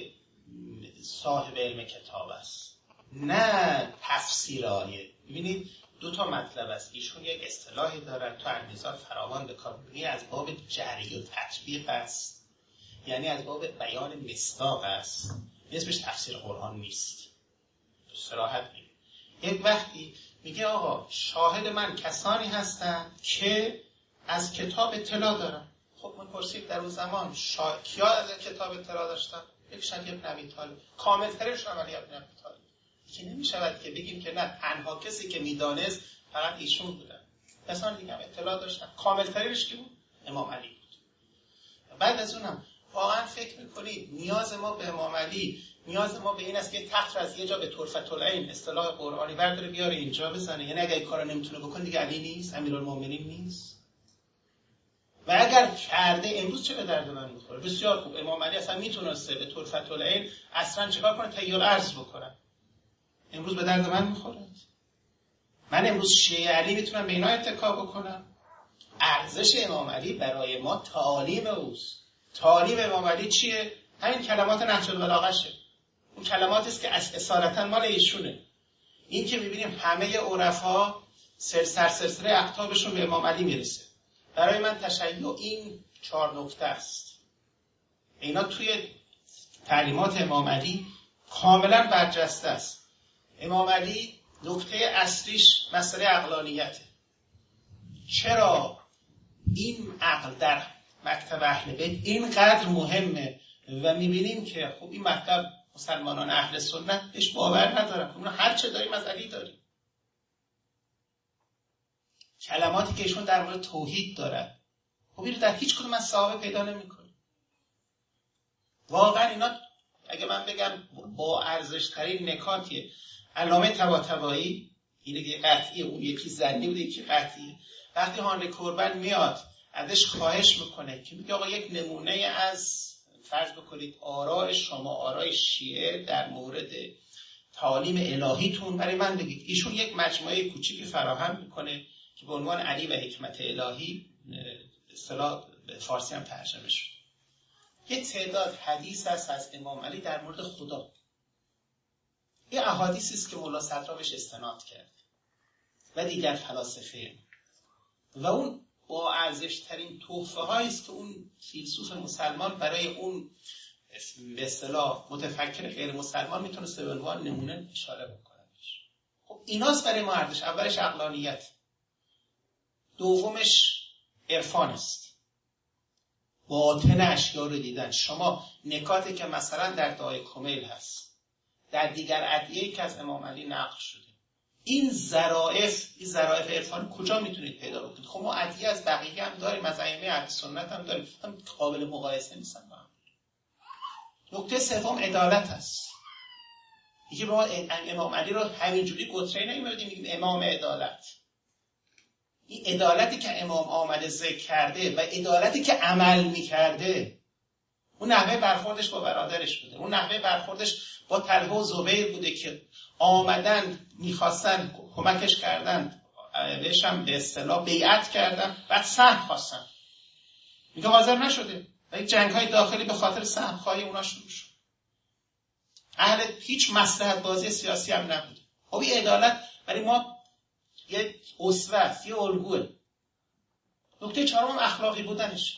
صاحب علم کتاب است، نه تفسیر آیه. ببینید دو تا مطلب است. ایشون یک اصطلاحی دارن تو انبیزان فراوان به کار میبرن، از باب جری و تطبیق است، یعنی از باب بیان مصداق است، اسمش تفسیر قرآن نیست. صراحت میگه یک وقتی میگه آقا شاهد من کسانی هستن که از کتاب اطلاع دارن. خب من پرسید در اون زمان کیا از کتاب اطلاع داشتن؟ یکیشون ابن ابی طالب، کامل‌ترینشون ولی ابن ابی طالب. که نمیشود که بگیم که نه تنها کسی که میدانست فقط ایشون بودن. کسان دیگه هم اطلاع داشتن. کامل‌ترینش کی بود؟ امام علی بود. بعد از اونم واقعا فکر میکنید نیاز ما به امام علی، نیاز ما به این است که تخت از یه جا به طرفة العین اصطلاح قرآنی برداره بیاره اینجا بزنه؟ یعنی اگه این کارو نمیتونه بکنه دیگه علی نیست، امیرالمومنین نیست. و اگر کرده امروز چه به درد من میخوره؟ بسیار خوب، امام علی اصلا میتونسته به طرفة العین اصلا چیکار کنه؟ تحییل ارض بکنه. امروز به درد من میخوره؟ من امروز شیعه علی میتونم به اینا اتکا بکنم؟ ارزش امام علی برای ما تعالیم اوست. تعالیم امام علی چیه؟ همین کلمات نهج البلاغه‌شه. اون کلماتی است که اصالتا مال ایشونه. این که می‌بینیم همه عرفا سلسله اقطابشون به امام علی میرسه. برای من تشیع این 4 نکته است. اینا توی تعلیمات امام علی کاملا برجسته است. امام علی نکته اصلیش مسئله عقلانیته. چرا این عقل در مکتب اهل بیت اینقدر مهمه و میبینیم که خب این مکتب مسلمانان اهل سنت بهش باور ندارن. اون هر چه داریم از علی داریم. کلماتی که ایشون در مورد توحید دارن خب اینو در هیچ کدوم از صحابه پیدا نمی‌کنیم. واقعا اینا اگه من بگم با ارزش ترین نکاتیه. علامه طباطبایی اینه که قطعیه، اون یکی ظنی بوده یکی قطعیه. وقتی هانری کوربن میاد ازش خواهش میکنه که میگه آقا یک نمونه از فرض بکنید آراء شما، آراء شیعه در مورد تعالیم الهیتون برای من بگید. ایشون یک مجموعه کوچیکی فراهم میکنه که به عنوان علی و حکمت الهی اصطلاح به فارسی هم ترجمه شد. یک تعداد حدیث هست از امام علی در مورد خدا. این احادیثی است که مولا صدرا بهش استناد کرد و دیگر فلاسفه و اون با ارزش ترین تحفه هایی است که اون فیلسوف مسلمان برای اون به اصطلاح متفکر غیر مسلمان میتونه به عنوان نمونه اشاره بکنه. خب ایناست برای ما ارزش. اولش عقلانیت، دومش عرفان است، باطن اشیا رو دیدن. شما نکاتی که مثلا در دعای کمیل هست، در دیگر ادعیه‌ای که از امام علی نقل شده، این ظرافت عرفانی کجا میتونید پیدا بکنید؟ خب ما ادعیه از بقیه هم داریم، از ائمه اهل سنت هم داریم، هم قابل مقایسه نیستن با هم. نکته سوم عدالت است. یکی ما امام علی رو همینجوری گتره نمی‌بینیم میگیم امام عدالت. این عدالتی که امام آمده ذکر کرده و عدالتی که عمل می‌کرده، اون نحوه برخوردش با برادرش بوده، اون نحوه برخوردش با طلحه و زبیر بوده که آمدن میخواستن کمکش کردن، بهش هم به اصطلاح بیعت کردن، بعد سهم خواستن، میگه حاضر نشده و یک جنگ‌های داخلی به خاطر سهم خواهی اونا شروع شد. اهل هیچ مصلحت بازی سیاسی هم نبود. خب این عدالت برای ما یه اسوه است، یه الگوه. نکته چهارم اخلاقی بودنش.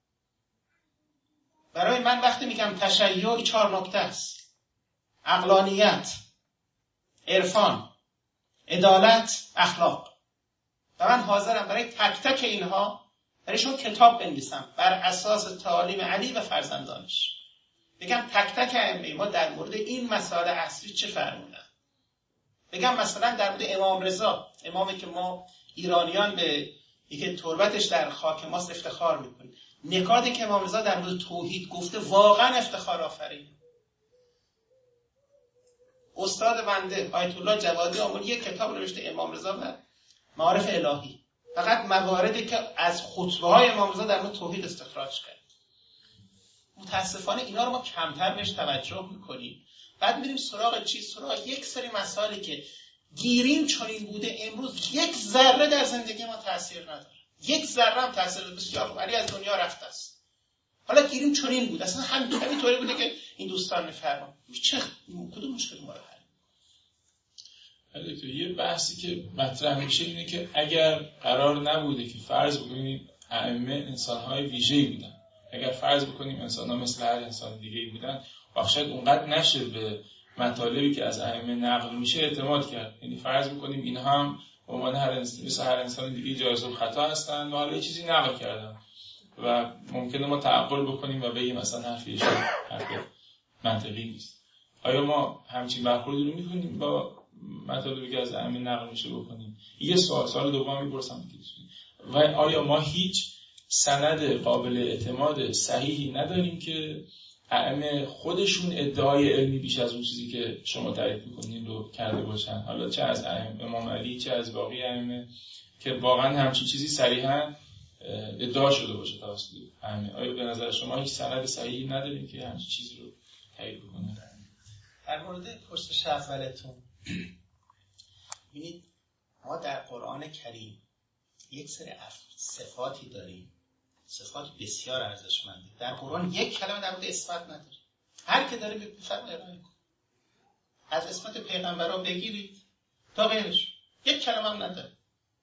برای من وقتی میگم تشیع 4 نکته است: عقلانیت، عرفان، عدالت، اخلاق. و من حاضرم برای تک تک اینها برایشون کتاب بنویسم بر اساس تعالیم علی و فرزندانش. بگم تک تک ائمه ما در مورد این مسائل اصلی چه فرمودن. بگم مثلا در مورد امام رضا، امامی که ما ایرانیان به یکی تربتش در خاک ماست افتخار میکنیم، نکاتی که امام رضا در مورد توحید گفته واقعا افتخار آفرینه. استاد بنده آیت الله جوادی آمون یک کتاب نوشته امام رضا و معارف الهی، فقط مواردی که از خطبه های امام رضا در مورد توحید استخراج کرد. متاسفانه اینا رو ما کمتر بهش توجه میکنیم. بعد میریم سراغ سراغ یک سری مسائلی که گیریم چنین بوده امروز یک ذره در زندگی ما تاثیر نداره. یک ذره هم تاثیر نداره. بسیار علی از دنیا رفته است. حالا گیریم چنین بود، اصلا همینطوری بوده که این دوستان میفرمان. کدوم مشکل ما رو حل؟ یه بحثی که مطرح میشه اینه که اگر قرار نبوده که فرض بکنیم ائمه انسان‌های ویژه‌ای بودن، اگر فرض بکنیم انسان‌ها مثل هر انسان دیگه‌ای بودن، واقعاً اونقدر نشه به مطالبی که از ائمه نقل میشه اعتماد کرد. یعنی فرض می‌کنیم اینها هم به عنوان مثل هر انسان دیگه جایز الخطا هستن و حالا یه چیزی نقل کردن و ممکنه ما تعقل بکنیم و بگیم مثلا حرفش حرف منطقی نیست. آیا ما همچین برخوردی رو می‌کنیم با مطالبی که از ائمه نقل میشه بکنیم؟ یه سوال دوم می‌پرسم و آیا ما هیچ سند قابل اعتماد صحیحی نداریم که ائمه خودشون ادعای علمی بیش از اون چیزی که شما تعریف می‌کنین رو کرده باشن؟ حالا چه از امام علی چه از باقی ائمه که واقعا همچین چیزی صریحاً ادعا شده باشه توسط ائمه. آیا به نظر شما هیچ سند صحیحی نداریم که همچین چیزی رو تایید کنه؟ در مورد پرسش اولتون ببینید ما در قرآن کریم یک سری صفاتی داریم، صفات بسیار ارزشمنده. در قرآن یک کلمه در مورد اسمت نداره. هر که داره بفرمایید ارائه کن. از اسمت پیغمبرا بگیرید تا غیرش یک کلمه هم نداره.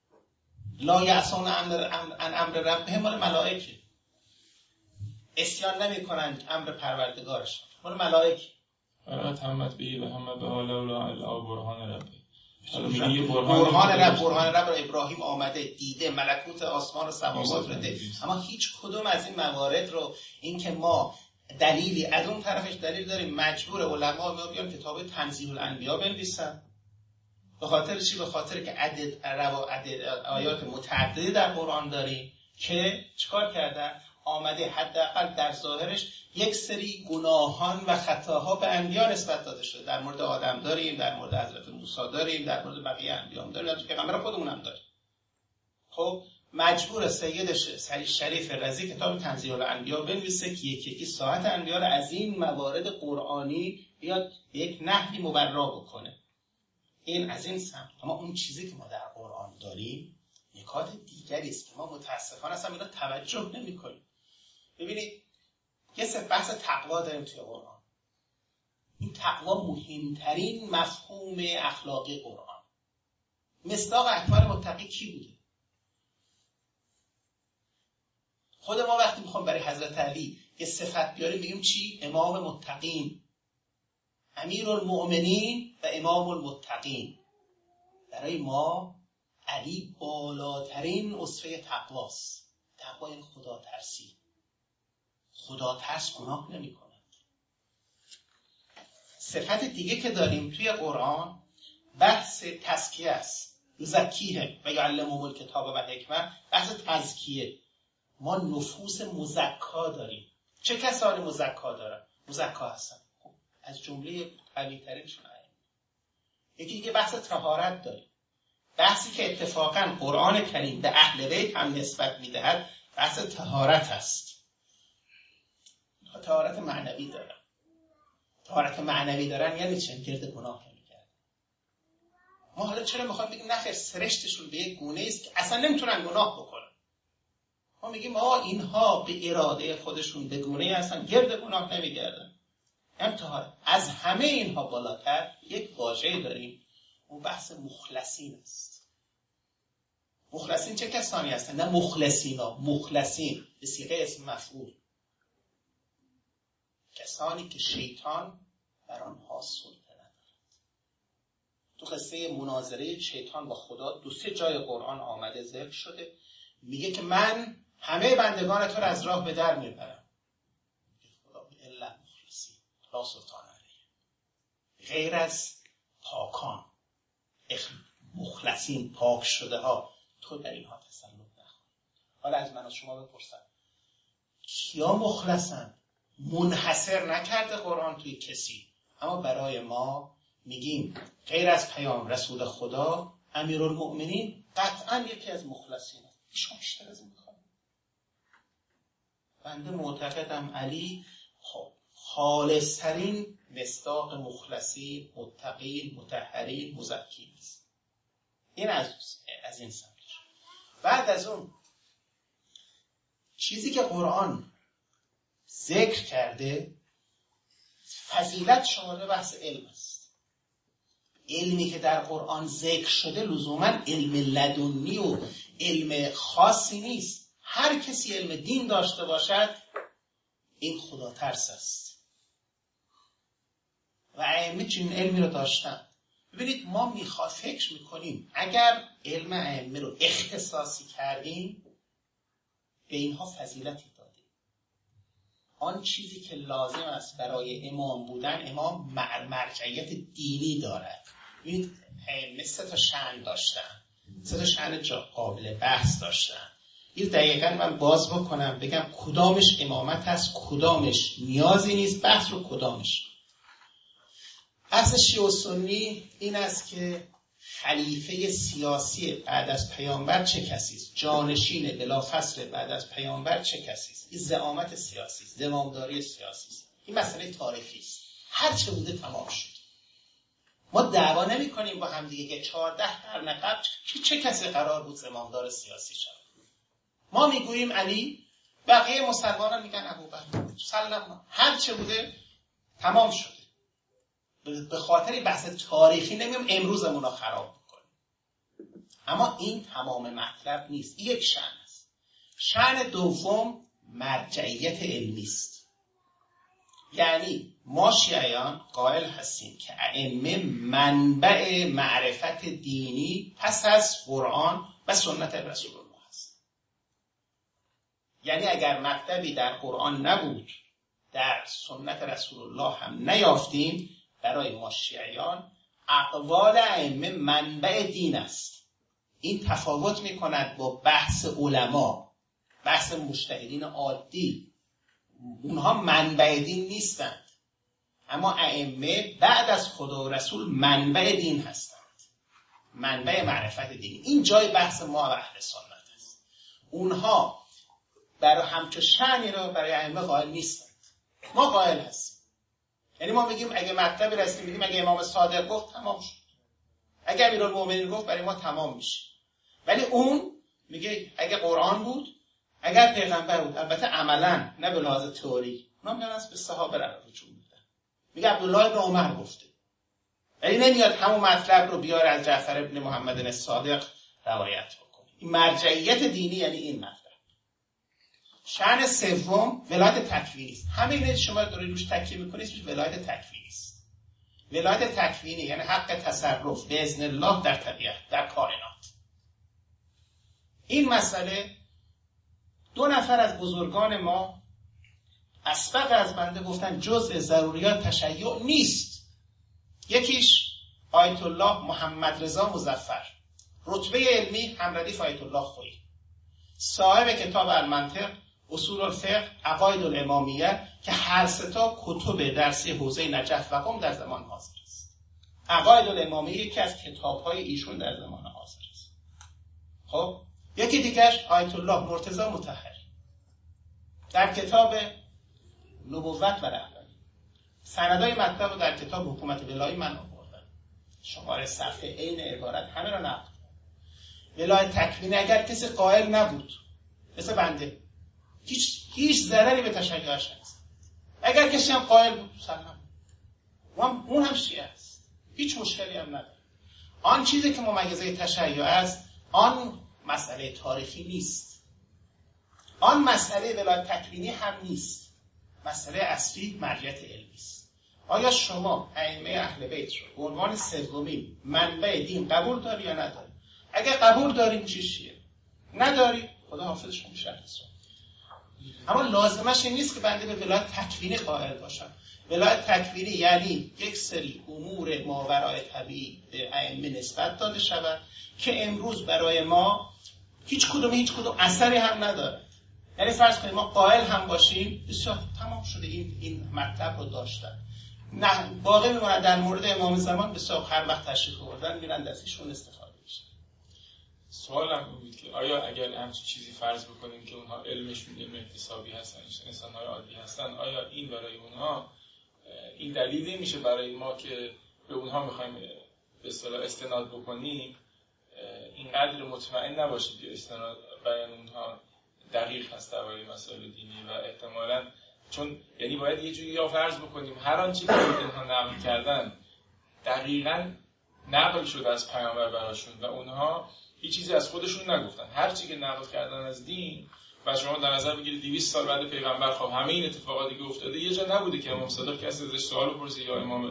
لا یعصون امر ربهم مال ملائکه. اسیان نمی‌کنند امر پروردگارش مال ملائکه. تمت به و همه به حال الا برهان رب. برهان رب رو ابراهیم آمده دیده، ملکوت آسمان و سماوات رو دیده، اما هیچ کدوم از این موارد رو این که ما دلیلی از اون طرفش دلیل داریم مجبور علما ما بیان کتاب تنزیه الانبیا بنویسن. به خاطر چی؟ به خاطر که عدد آیات متعددی در قرآن داریم که چیکار کردن؟ آمده حداقل در ظاهرش یک سری گناهان و خطاها به انبیا نسبت داده شده. در مورد آدم داریم، در مورد حضرت موسی داریم، در مورد بقیه انبیا هم داریم، در مورد پیغمبر خودمون هم داریم. خب مجبور سید شریف رضی کتاب تنزیه الانبیا بنویسه که یکی ساعت انبیا رو از این موارد قرآنی بیاد یک نحوی مبرا بکنه. این از این سمت. اما اون چیزی که ما در قرآن داریم نکات دیگری است که ما متاسفانه اصلا اینا توجه نمی‌کنیم. ببینید یه سری بحث تقوا داریم توی قرآن. این تقوا مهمترین مفهوم اخلاقی قرآن. مصداق اکبر متقی کی بوده؟ خود ما وقتی میخوام برای حضرت علی یه صفت بیاریم بگیم چی؟ امام متقین، امیرالمؤمنین و امام المتقین. برای ما علی بالاترین اسوه تقواست. تقوا این خدا ترسی. خدا ترس گناه نمی کند. صفت دیگه که داریم توی قرآن بحث تزکیه است. یزکیهم و یعلمهم الکتاب و حکمت. بحث تزکیه. ما نفوس مزکا داریم. چه کسانی مزکا دارن؟ مزکا هستن. از جمله قوی‌ترینشون یکی دیگه بحث طهارت داریم. بحثی که اتفاقاً قرآن کریم به اهل بیت هم نسبت میدهد بحث طهارت است. طهارت معنوی دارن. طهارت معنوی دارن یعنی چه؟ گرد گناه نمی‌گردن. ما حالا چرا می‌خوایم بگیم نخیر سرشتشون به یک گونه است که اصلا نمیتونن گناه بکنن؟ ما میگیم اینها به اراده خودشون به گونه‌ای هستن گرد گناه نمی‌گردن. طهارت. از همه اینها بالاتر یک واژه داریم، اون بحث مخلصین است. مخلصین چه کسانی هستن؟ نه مخلصینا، مخلصین به صیغه اسم مفعول. کسانی که شیطان بر آنها سلطه ندارد. تو قصه مناظره شیطان با خدا 2-3 جای قرآن آمده ذکر شده، میگه که من همه بندگان تو رو از راه به در میبرم. خدا الا مخلصین لا سلطان علیه. غیر از پاکان مخلصین پاک شده ها تو در اینها تسلط نخواهی. حالا از من و شما بپرسم کیا مخلصن؟ منحصر نکرده قرآن توی کسی، اما برای ما میگیم غیر از پیام رسول خدا امیرالمؤمنین قطعا یکی از مخلصین است. شما بیشتر از این میخوایم. بنده معتقدم علی خالصترین مصداق مخلصین، متقین، مطهرین، مزکین است. این از این سمتش. بعد از اون چیزی که قرآن ذکر کرده فضیلت شماره بحث علم است. علمی که در قرآن ذکر شده لزوما علم لدنی و علم خاصی نیست. هر کسی علم دین داشته باشد این خدا ترس است. و ائمه چنین علمی رو داشتن. ببینید ما فکر میکنیم اگر علم ائمه رو اختصاصی کردیم به اینها فضیلتی دادیم. آن چیزی که لازم است برای امام بودن، امام مرجعیت دینی دارد. ببینید ائمه 3 تا شأن داشتن، 3 تا شأن قابل بحث داشتن. این دقیقاً من باز بکنم بگم کدامش امامت هست، کدامش نیازی نیست، بحث رو کدامش. بحث شیعه و سنی این است که خلیفه سیاسی بعد از پیامبر چه کسی است، جانشین بلافاصله بعد از پیامبر چه کسی است. این زعامت سیاسی است، زمامداری سیاسی است. این مسئله تاریخی است. هر چه بوده تمام شد. ما دعوا نمی‌کنیم با هم دیگه که 14 قرن قبل چه کسی قرار بود زمامدار سیاسی شود. ما میگوییم علی، بقیه مسلمانان میگن ابوبکر. سلام، هر چه بوده تمام شده. به خاطر بحث تاریخی نمیگم امروزمون رو خراب بکنیم. اما این تمام مطلب نیست. یک شأن است. شأن دوم مرجعیت علمی است. یعنی ما شیعیان قائل هستیم که ائمه منبع معرفت دینی پس از قرآن و سنت رسول الله است. یعنی اگر مطلبی در قرآن نبود، در سنت رسول الله هم نیافتیم، برای ما شیعیان اقوال ائمه منبع دین است. این تفاوت می‌کند با بحث علما، بحث مجتهدین عادی. اونها منبع دین نیستند، اما ائمه بعد از خدا و رسول منبع دین هستند، منبع معرفت دینی. این جای بحث ما و اهل سنت است. اونها برای همچون شأنی رو برای ائمه قائل نیستند، ما قائل هستیم. یعنی ما میگیم اگه مطلبی رسیم میگیم اگه امام صادق گفت تمام شد، اگه امیرالمومنین گفت برای ما تمام میشه. ولی اون میگه اگه قرآن بود، اگر پیغمبر بود، البته عملا نه به لحاظ تئوری، اونا میگن از به صحابه رجوع میدن. میگه عبدالله ابن عمر گفته، ولی نمیاد همون مطلب رو بیاره از جعفر ابن محمد الصادق روایت بکنه. این مرجعیت دینی یعنی این مطلب. شأن سوم ولایت تکوینی است. همه اینا شما دارید روش تکیه میکنید، ولایت تکوینی است. ولایت تکوینی یعنی حق تصرف به اذن الله در طبیعت، در کائنات. این مسئله 2 نفر از بزرگان ما اسبق از بنده گفتن جزء ضروریات تشیع نیست. یکیش آیت الله محمد رضا مظفر، رتبه علمی همردیف آیت الله خویی، صاحب کتاب المنطق، اصول الفقه، عقاید الامامیه که هر 3 تا کتب درسی حوزه نجف و قم در زمان حاضر است. عقاید الامامیه یکی از کتاب‌های ایشون در زمان حاضر است. خب یکی دیگرش آیت الله مرتضی مطهری در کتاب نبوت و رهبری، سندای مطلب رو در کتاب حکومت ولایی من آوردم، شماره صفحه عین عبارت همه رو نقل. ولایت تکوینی اگر کسی قائل نبود مثل بنده هیچ ضرری به تشیعش نیست. اگر کسی هم قائل بود سلام، اون هم شیعه است، هیچ مشکلی هم نداره. آن چیزی که ممیزه تشیع است آن مسئله تاریخی نیست، آن مسئله ولایت تکوینی هم نیست. مسئله اصلی مرجعیت علمی است. آیا شما ائمه اهل بیت رو به عنوان سومین منبع دین قبول داری یا نداری؟ اگر قبول داری میشه شیعه، نداری خدا حافظش کن شرط سن. اما لازمش این نیست که بنده به ولایت تکوینی قائل باشم. ولایت تکوینی یعنی یک سری امور ماورای طبیعی به ائمه نسبت داده شود که امروز برای ما هیچ کدوم اثری هم نداره. یعنی فرض کنید ما قائل هم باشیم بسیار تمام شده، این مطلب رو داشتن، نه باقی میمونه در مورد امام زمان بسیار هر وقت تشریف آوردن میرن ازشون استفاده میشه. سوالم این بود که آیا اگر همچین چیزی فرض بکنیم که اونها علمشون علم اکتسابی هستن، انسان‌های عادی هستن، آیا این برای اونها این دلیل نمیشه برای ما که به اونها میخوایم به اصطلاح استناد بکنیم اینقدر مطمئن نباشید که استناد بیان اونها دقیق هست برای مسائل دینی و احتمالاً چون یعنی باید یه جوری یا فرض بکنیم هر آنچه که اینها نقل کردن دقیقاً نقل شده از پیامبر براشون و اونها هیچ چیزی از خودشون نگفتن، هر چی که نقل کردن از دین و شما در نظر بگیرید 200 سال بعد پیغمبر خب همه این اتفاقاتی که افتاده یه جا نبوده که امام صادق کسی ازش سوال بپرسه یا امام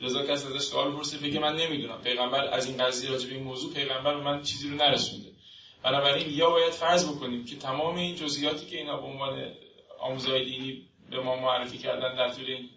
لذا کسی ازش سوال بپرسه بگه من نمیدونم، پیغمبر از این قضیه راجع به این موضوع پیغمبر به من چیزی رو نرسونده. بنابراین یا باید فرض بکنیم که تمام این جزئیاتی که اینا به عنوان آموزهای دینی به ما معرفی کردن در طول این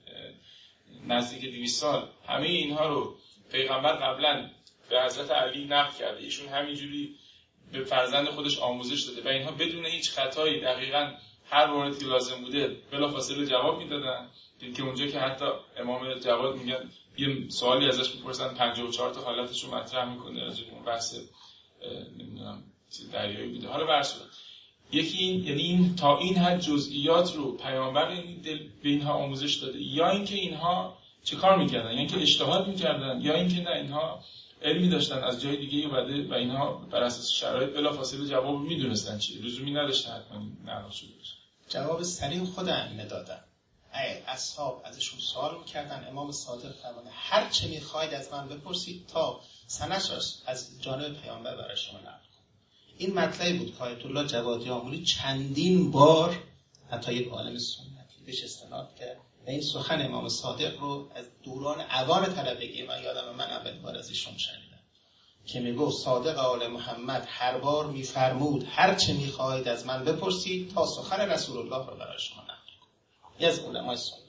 نزدیک 200 سال، همه اینها رو پیغمبر قبلا به حضرت علی نقل کرده، ایشون همینجوری به فرزند خودش آموزش داده و اینها بدون هیچ خطایی دقیقاً هر موردی که لازم بوده بلافاصله جواب میدادن. که اونجا که حتی امام جواد میگن یه سوالی ازش میپرسن 54 تا حالتش رو مطرح میکنه، راجع به اون بحث نمیدونم چیز دریایی بوده. حالا برسون یکی این، یعنی این تا این حد جزئیات رو پیامبر به اینها آموزش داده، یا اینکه اینها چه کار میکردن، یا اینکه اجتهاد میکردن، یا اینکه نه اینها علمی داشتن از جای دیگه اومده و اینها بر اساس شرایط بلافاصله جواب میدونستن چیه، لزومی نداشته حتما نقل شده باشه. جواب سریع خود ائمه دادن. اصحاب ازشون سوال میکردن، امام صادق فرموده هر چه میخواید از من بپرسید تا سندش از جانب پیامبر برای شما نقل. این مطلبی بود که آیت الله جوادی آموری چندین بار حتی یک عالم سنتی بهش استناد کرد و این سخن امام صادق رو از دوران اوان طلبگی من یادم، من اول بار از ایشون شنیدم که میگفت صادق آل محمد هر بار میفرمود هر چه میخواهید از من بپرسید تا سخن رسول الله رو برای شما نقل کنم. از علمای سنت.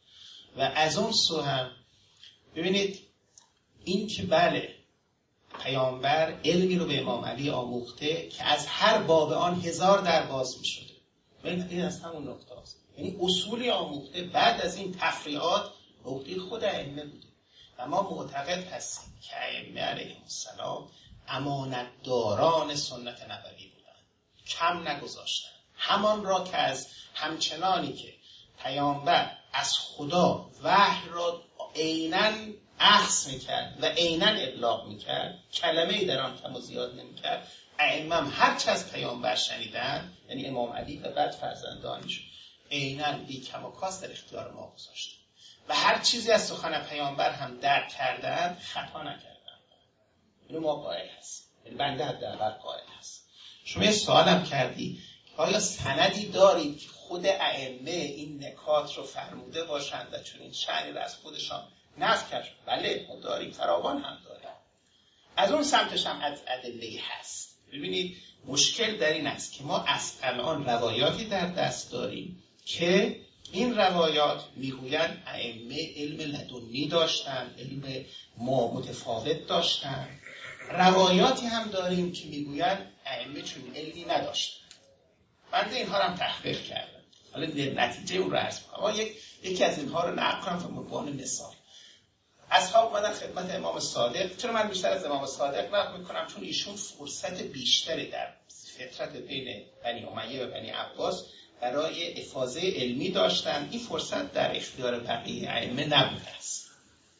و از اون سو هم ببینید این که بله پیامبر علمی رو به امام علی آموخته که از هر باب آن 1000 در باز می شده. این از همون نقطه است. یعنی اصولی آموخته، بعد از این تفریعات نقطه خود ائمه بوده. و ما معتقد هستیم که ائمه علیهم السلام امانتداران سنت نبوی بودند، کم نگذاشتند. همان را که از همچنانی که پیامبر از خدا وحی را عیناً اخذ میکرد و عیناً ابلاغ میکرد، کلمه‌ای در آن کم و زیاد نمیکرد، ائمه هم هر چه از پیامبر شنیدن، یعنی امام علی و بعد فرزندانش، عیناً بی کم و کاست در اختیار ما گذاشتن و هر چیزی از سخن پیامبر هم درک کردن، خطا نکردن. اینو ما قائل هست، یعنی بنده حداقل قائل هست. شما یه سوالم کردی آیا سندی دارید که خود ائمه این نکات رو فرموده باشند و چون این شأنی رو از خودشان نفی کرد؟ بله ما داریم، فراوان هم داریم. از اون سمتش هم از ادله هست. ببینید مشکل در این است که ما الان روایاتی در دست داریم که این روایات میگویند ائمه علم لدنی داشتن، علم متفاوت داشتن. روایاتی هم داریم که میگویند ائمه چون علمی نداشتن. بنده اینها رو هم تحقیق کردم. حالا نتیجه اون رو عرض می‌کنم. یکی از اینها رو نقل کنم به عنوان مثال. اصحاب اومدن خدمت امام صادق. چرا من بیشتر از امام صادق نقل میکنم؟ چون ایشون فرصت بیشتری در فترت بین بنی امیه و بنی عباس برای افاضه علمی داشتن. این فرصت در اختیار بقیه ائمه نبوده است.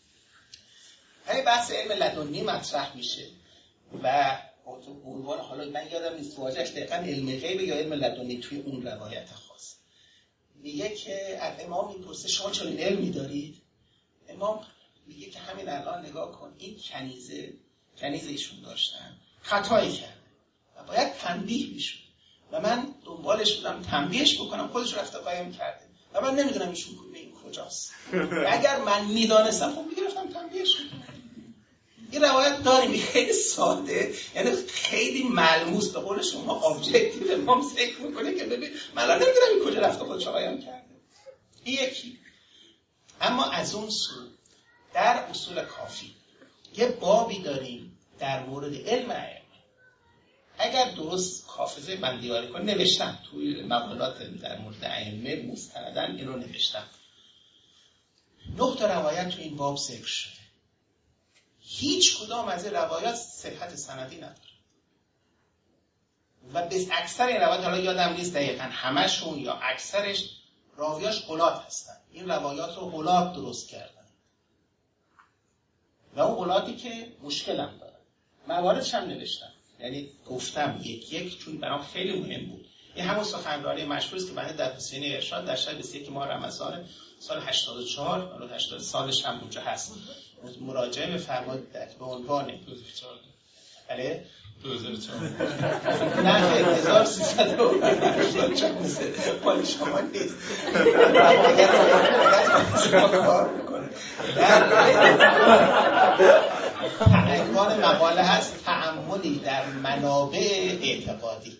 همین بحث علم لدنی مطرح میشه و عنوان، حالا من یادم نیست واژه‌اش دقیقاً علم غیب یا علم لدنی توی اون روایت خاص. میگه که از امام میپرسه شما چون علمی دارید؟ امام میگه که همین الان نگاه کن، این کنیزه ایشون داشتن خطایی کرده و باید تنبیه میشد و من دنبالش بودم تنبیهش بکنم، خودش رفته قایم کرده و من نمیدونم ایشون این کجاست. اگر من میدانستم خب میگرفتم تنبیهش میکنم. این روایت داریم، خیلی ساده، یعنی خیلی ملموس، به قول شما ابجکتیو. امام فکر میکنه که ببین من الان نمیدونم این کجا رفته خودش قایم کرده. این یکی. اما از اون سو در اصول کافی یه بابی داریم در مورد علم ائمه. اگر درست حافظه من دیاری کنم، نوشتم توی مقالات در مورد ائمه مستنداً این رو نوشتم. 9 تا روایت تو این باب ذکر شده. هیچ کدام از این روایات صحت سندی نداره و به اکثر این روایات، حالا یادم نیست دقیقاً همشون یا اکثرش، راویاش غلات هستن. این روایات رو غلات درست کردن و اون غلاتی که مشکل هم دارن. مواردش هم نوشتم، یعنی گفتم یک چون برام خیلی مهم بود. این همون سخنرانی مشهوری است که بنده در حسین ارشاد در شب 21 ماه رمضان سال 84، حالا 80 سالش هم اونجا هست، مراجعه بفرمایید به عنوان 2004. بله 2004 نه 1384 مال شما نیست. اگر کار میکنه عنوان مقاله هست تأملی در منابع اعتقادی.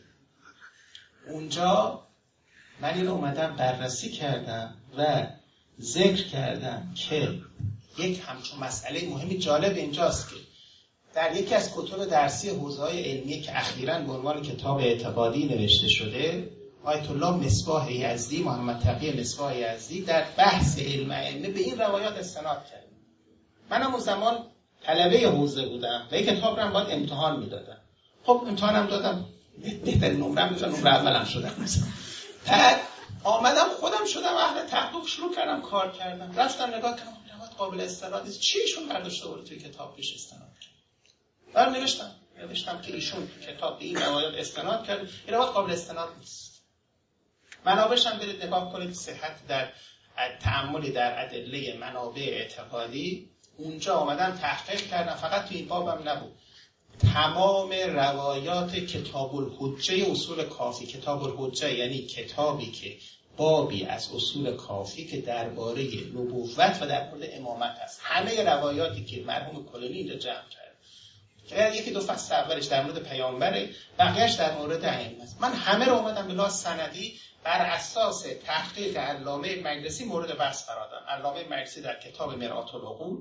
اونجا من این رو اومدم بررسی کردم و ذکر کردم که یک همچون مسئله مهمی جالب اینجاست که در یکی از کتب درسی حوزه‌های علمی که اخیراً به عنوان کتاب اعتقادی نوشته شده، آیت الله مصباح یزدی، محمد تقی مصباح یزدی در بحث علم ائمه به این روایات استناد کرد. منم اون زمان طلبه حوزه بودم و این کتاب رو هم باید امتحان میدادم. خب امتحانم دادم، بهترین نمرم میشد، نمره اولم شدم. بعد آمدم خودم شدم اهل تحقیق، شروع کردم کار کردم، رفتم نگاه کردم روایت قابل استناد نیست، چی ایشون برداشته بود توی کتاب پیش استناد کرد. بعد نوشتم که ایشون کتاب به این روایات استناد کرد، این روایت قابل استناد نیست. منابعش هم برید نگاه کنید، صحت در تأملی در ادله منابع اعتقادی. اونجا آمدن تحقیق کردن، فقط تو این بابم نبود، تمام روایات کتاب الحجه اصول کافی. کتاب الحجه یعنی کتابی که بابی از اصول کافی که درباره نبوت و در مورد امامت است. همه روایاتی که مرحوم کلینی اینجا جمع کرد، یکی دو فصل اولش در مورد پیامبره، بقیه‌اش در مورد ائمه است. من همه رو اومدم به لحاظ سندی بر اساس تحقیق علامه مجلسی مورد بحث قرار دادم. علامه مجلسی در کتاب مرآت العقول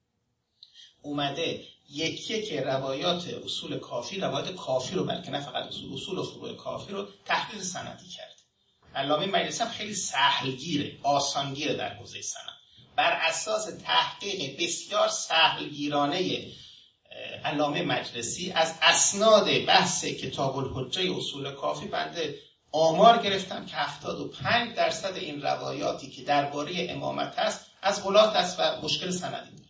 اومده یکی روایات اصول کافی، روایات کافی رو، بلکه نه فقط اصول و فروع کافی رو تحقیق سندی کرد. علامه مجلسی هم خیلی سهلگیره، آسانگیره در حوزه سند. بر اساس تحقیق بسیار سهلگیرانه علامه مجلسی از اسناد بحث کتاب الحجه اصول کافی بنده آمار گرفتم که 75% این روایاتی که درباره امامت هست از غلات است و مشکل سندی داره.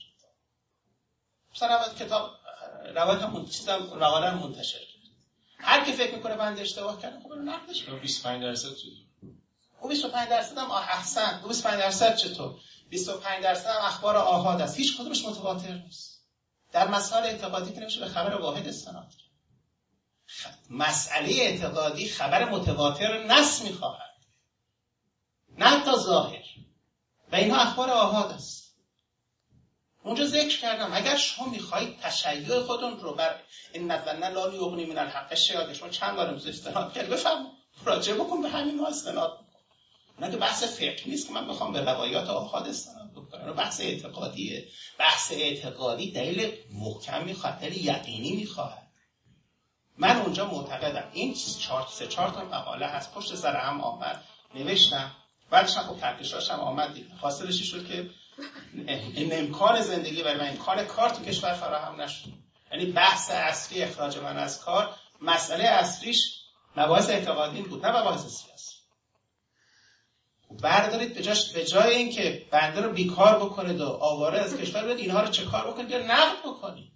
مثلا کتاب روایت هم مقاله رو منتشر کرد. هر کی فکر میکنه بنده اشتباه کردم، خب نقدش کنه. 25% چطور؟ خب 25% هم احسن. 25% چطور؟ 25% هم اخبار آحاد است. هیچ کدومش متواتر نیست. در مسائل اعتقادی که نمیشه به خبر واحد استناد کرد. مسئله اعتقادی خبر متواتر نص میخواهد، نه تا ظاهر، و اینها اخبار آحاد است. اونجا ذکر کردم اگر شما میخواهید تشیع خودتون رو بر این نظن لا یغنی من الحق شیء، شما چند بار استناد کرد، بفهم راجع بکن به همین ما استناد بکن. نه که بحث فقهی نیست که من میخوام به روایات آحاد استناد بکنم، بحث اعتقادیه. بحث اعتقادی دلیل محکم میخواد، دلیل یقینی میخواد. من اونجا معتقدم این 3-4 تا مقاله هست پشت سر هم آمد، نوشتم، بعدش هم خب ترکشاش هم آمد دیگه. حاصلش شد که این امکان زندگی برای من، امکان کار تو کشور فراهم نشد. یعنی بحث اصلی اخراج من از کار، مسئله اصلیش مباحث اعتقادی بود، نه مباحث سیاسی. بردارید به جای اینکه بنده رو بیکار بکنید و آواره از کشور برید، اینها رو چه کار بکنید؟ یا نقد بکنید.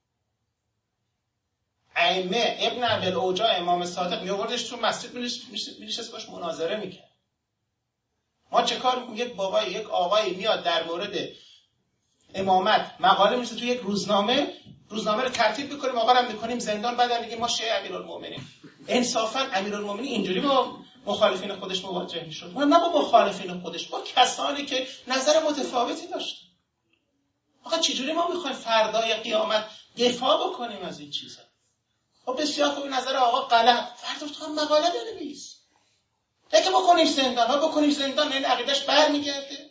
ائمه ابن ابی‌الاوجاع امام صادق میآوردش تو مسجد، می‌نشست باش مناظره میکرد. ما چه کار میکنیم؟ یک آقایی میاد در مورد امامت مقاله میشه تو یک روزنامه رو ترتیب میکنیم، مقاله هم میکنیم زندان، بعد میگیم ما شیعه امیرالمومنین. انصافا امیرالمومنین اینجوری با مخالفین خودش مواجه میشد، نه با مخالفین خودش، با کسانی که نظر متفاوتی داشتن. آقا چجوری ما میخوایم فردای قیامت دفاع بکنیم از این چیزا؟ خب بسیار خوب، نظر آقا غلط، فردا تو هم مقاله بنویس. اگه بکنیم زندان، این عقیده‌اش برمیگرده.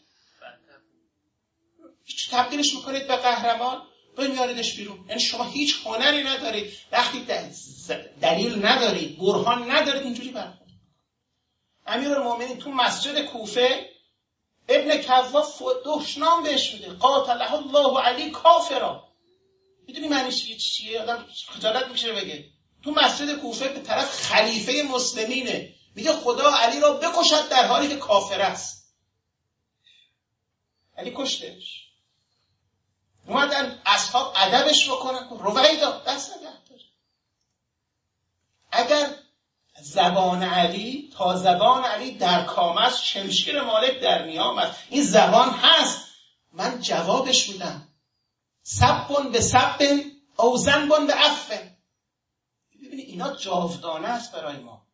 هیچ تبدیلش میکنید به قهرمان، بمیاریدش بیرون. یعنی شما هیچ هنری ندارید، وقتی دلیل ندارید، برهان ندارید، اینجوری برخورد. امیرالمومنین تو مسجد کوفه ابن کذاب دشنام بهش میده، قاتله الله علی کافرا. میدونی معنیش چیه؟ آدم خجالت میشه بگه. تو مسجد کوفه به طرف خلیفه مسلمینه، میگه خدا علی را بکشد در حالی که کافر است. علی کشتش. اومدن اصحاب ادبش بکنن، رویدا دست نگه داره. اگر زبان علی در کام است، شمشیر مالک در نیام است. این زبان هست، من جوابش میدم. سبن به سبن او زنبن به عفن. ببینید اینا جاودانه است برای ما.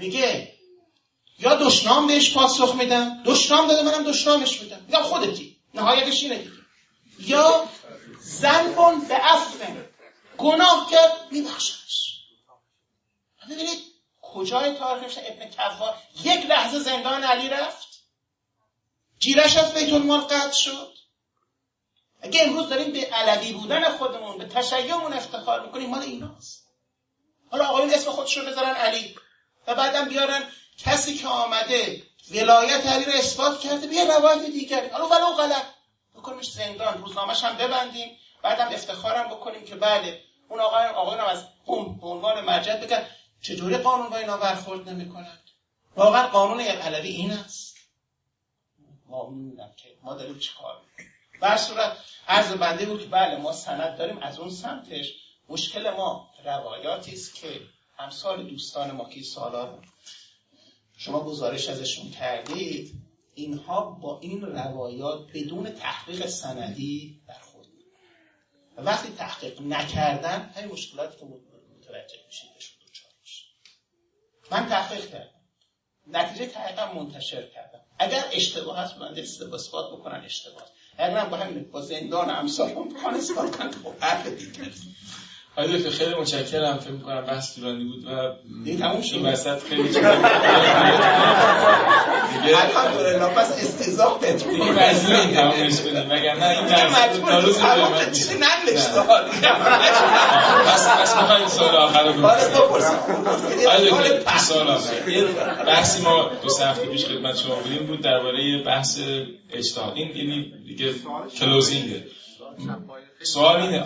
میگه یا دشنام بهش پاسخ میدم، دشنام داده منم دشنامش میدم. یا خودتی نهایتش اینه دیگه. یا ذنبون به عفو، گناه کرد میبخشش. ببینید کجای تاریخ نوشته ابن کفار یک لحظه زندان علی رفت، جیرش از بیت المال قطع شد. اگه امروز داریم به علوی بودن خودمون، به تشیعمون افتخار میکنیم، مال ایناست. حالا آقایون اسم خودشون بذارن علی و بعدم بیارن کسی که آمده ولایت علی رو اثبات کرده بیا روایت دیگری، حالا ولو غلط بکنیمش زندان، روزنامه‌ش هم ببندیم، بعدم افتخارم بکنیم که بله اون آقایون هم از به عنوان مرجع بگن چجوری قانون با اینا برخورد نمی‌کنند. واقعا قانون یک علوی این است. ما می‌دونم که ما داریم چیکار می‌کنیم. به هر صورت عرض بنده بود که بله ما سند داریم، از اون سمتش مشکل ما روایاتی است که امثال دوستان ما که سالا شما گزارش ازشون کردید، اینها با این روایات بدون تحقیق سندی برخورد می‌کنن و وقتی تحقیق نکردن همین مشکلاتی که متوجه میشید بهشون دچار میشید. من تحقیق کردم، نتیجه تحقیقم منتشر کردم. اگر اشتباه هست بنده اثبات بکنن اشتباه، اگر با همین با زندان امثال بکنن اثبات کنن خب حرف دیگه. آقای دکتر خیلی متشکرم. فکر می‌کنم بحث طولانی بود و تموم شد. این وسط خیلی دیگه الحمدلله پس استضاف بهتون دیگه مجبوریم تمومش کنیم، وگرنه این درس تا روز قیامت چیزی ننوشته حالا. بس می‌خوایم سوال آخر رو بپرسیم. سوال آخر. بحثی ما 2 هفته پیش خدمت شما بودیم بود درباره بحث اجتهاد. این یعنی دیگه کلوزینگه. سوال اینه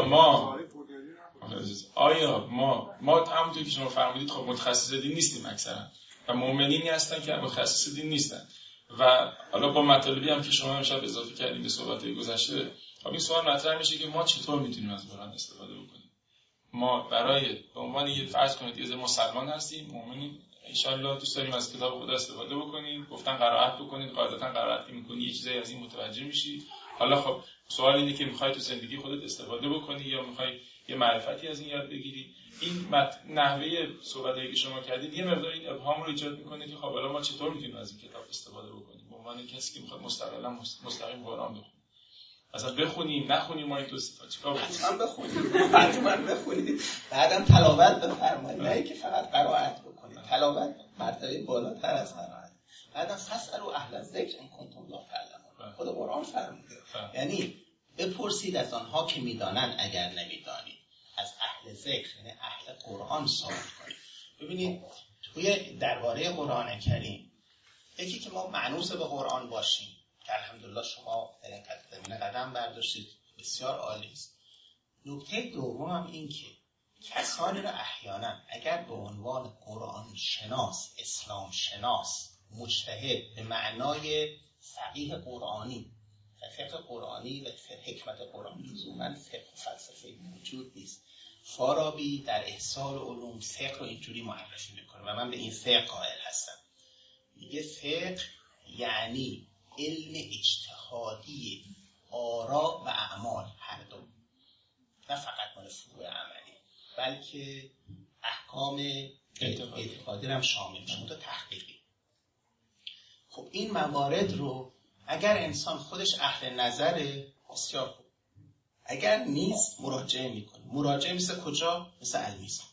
آیا ما همونطور که شما فرمودید خب متخصص دین نیستیم اکثرا و مؤمنینی هستن که متخصص دین نیستن و حالا با مطالبی هم که شما امشب اضافه کردید به صحبت‌های گذشته، خب این سوال مطرح میشه که ما چطور میتونیم از قرآن استفاده بکنیم. ما برای به عنوان یه فرض کنید یه مسلمان هستیم، مؤمنین، ان شاءالله دوست داریم از کتاب خدا استفاده بکنیم، گفتن قرائت بکنید، قاعدتا قرائت می‌کنی یه چیزایی از این متوجه میشی. حالا خب سوال اینه که می‌خوای تو زندگی خودت استفاده بکنی یا می‌خوای یه معرفتی از این یاد بگیری. این نحوه صحبتایی که شما کردید یه مقدار این ابهام رو ایجاد می‌کنه که خب حالا ما چطور می‌تونیم از این کتاب استفاده بکنیم به عنوان کسی که می‌خواد مستقیم قرآن بخونه. اصلا بخونیم نخونیم ما این دو صفات چیکار بکنیم؟ حتما بخونید، بعدم تلاوت بفرمایید، نه اینکه فقط قرائت بکنید. تلاوت مرتبه بالاتر از قرائت. بعدم فاسألوا اهل الذکر ان کنتم لا تعلمون. خود قرآن فرموده. یعنی بپرسید از آنها که میدانند اگر نمیدانید. از اهل ذکر یعنی اهل قرآن سوال کنید. ببینید توی درباره قرآن کریم یکی که ما مانوس به قرآن باشیم که الحمدلله شما در این زمینه قدم برداشتید، بسیار عالی است. نکته دومم این که کسانی را احیانا اگر به عنوان قرآن شناس، اسلام شناس، مجتهد به معنای فقیه قرآنی و فقه قرآنی و حکمت قرآنی لزوما فقه و فلسفه موجود نیست. فارابی در احصال علوم فقه رو اینجوری معرفی میکنه و من به این فقه قائل هستم. میگه فقه یعنی علم اجتهادی آراء و اعمال، هر دو، نه فقط مال فروع عملی بلکه احکام اعتقادی هم شامل میشه تا تحقیقی. خب این موارد رو اگر انسان خودش اهل نظره بسیار خوب، اگر نیست مراجعه میکنه. مراجعه مثل کجا؟ مثل المیزان.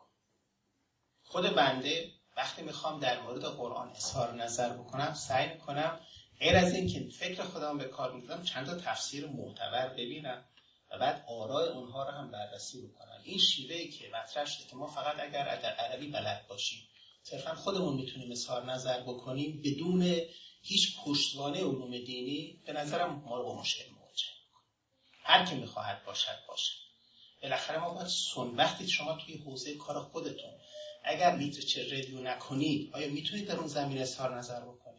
خود بنده وقتی میخوام در مورد قرآن اظهار نظر بکنم سعی میکنم غیر از این که فکر خودم به کار میگیرم چند تا تفسیر معتبر ببینم و بعد آراء اونها رو هم بررسی بکنم. این شیوهی که مطرح شده که ما فقط اگر عربی بلد باشیم صرفا خودمون میتونیم اظهار نظر بکنیم بدون هیچ پشتوانه علوم دینی، به نظرم ما رو با مشکل مواجه میکنه. هر کی میخواهد باشد باشه. بالاخره ما باید وقتی شما توی حوزه کار خودتون اگر لیترچر ریویو نکنید آیا میتونید در اون زمینه اظهار نظر بکنید؟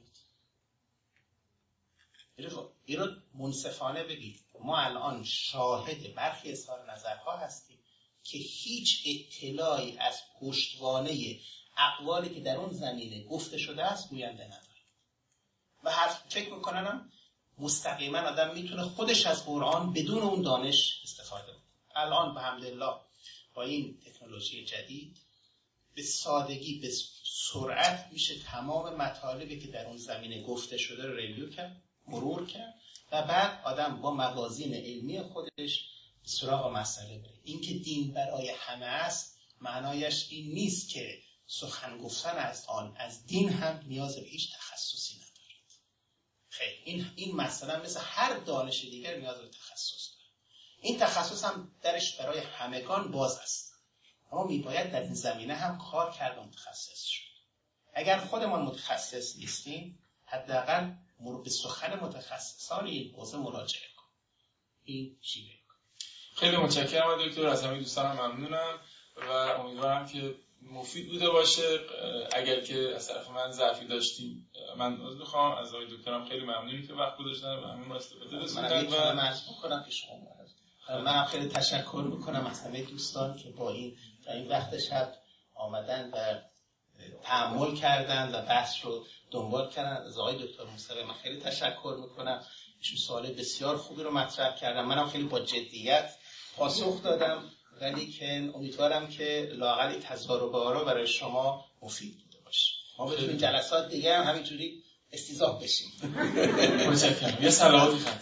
این رو منصفانه بگید. ما الان شاهد برخی اظهار نظرها هستیم که هیچ اطلاعی از پشتوانه اقوالی که در اون زمینه گفته شده است گوینده نداریم و فکر میکنم مستقیما آدم میتونه خودش از قرآن بدون اون دانش استفاده کنه. الان به حمدالله با این تکنولوژی جدید به سادگی به سرعت میشه تمام مطالبی که در اون زمینه گفته شده رو ریویو کرد، مرور کرد و بعد آدم با موازین علمی خودش سراغ مسئله بره. اینکه دین برای همه است معنایش این نیست که سخن گفتن از دین هم نیاز به هیچ تخصصی ندارد. خیلی این مثلا مثل هر دانش دیگر نیاز به تخصص داره. این تخصص هم درش برای همگان باز است، اما میباید در این زمینه هم کار کرد و متخصص شد. اگر خودمان متخصص نیستیم حداقل به سخن متخصصان این حوزه مراجعه کن. این شیوه. خیلی متشکرم دکتر، از همه دوستانم ممنونم و امیدوارم که مفید بوده باشه. اگر که از طرف من ضعفی داشتیم من عذر میخوام. از آقای دکترم خیلی ممنونم که وقت گذاشتن و همین استفاده رسوندن. و من می‌کنم که شما منم خیلی تشکر میکنم از همه دوستان که با این وقت شب آمدن و تأمل کردن و بحث رو دنبال کردن. از آقای دکتر موسوی من خیلی تشکر میکنم، ایشون سوال بسیار خوبی رو مطرح کردن، منم خیلی با جدیت پاسخ دادم، ولی که امیدوارم که لااقل تجارب‌ها برای شما مفید بوده باشه. ما بتونیم جلسات دیگه هم همینجوری استیضاح بشیم. متشکرم. یه صلواتی خواهد.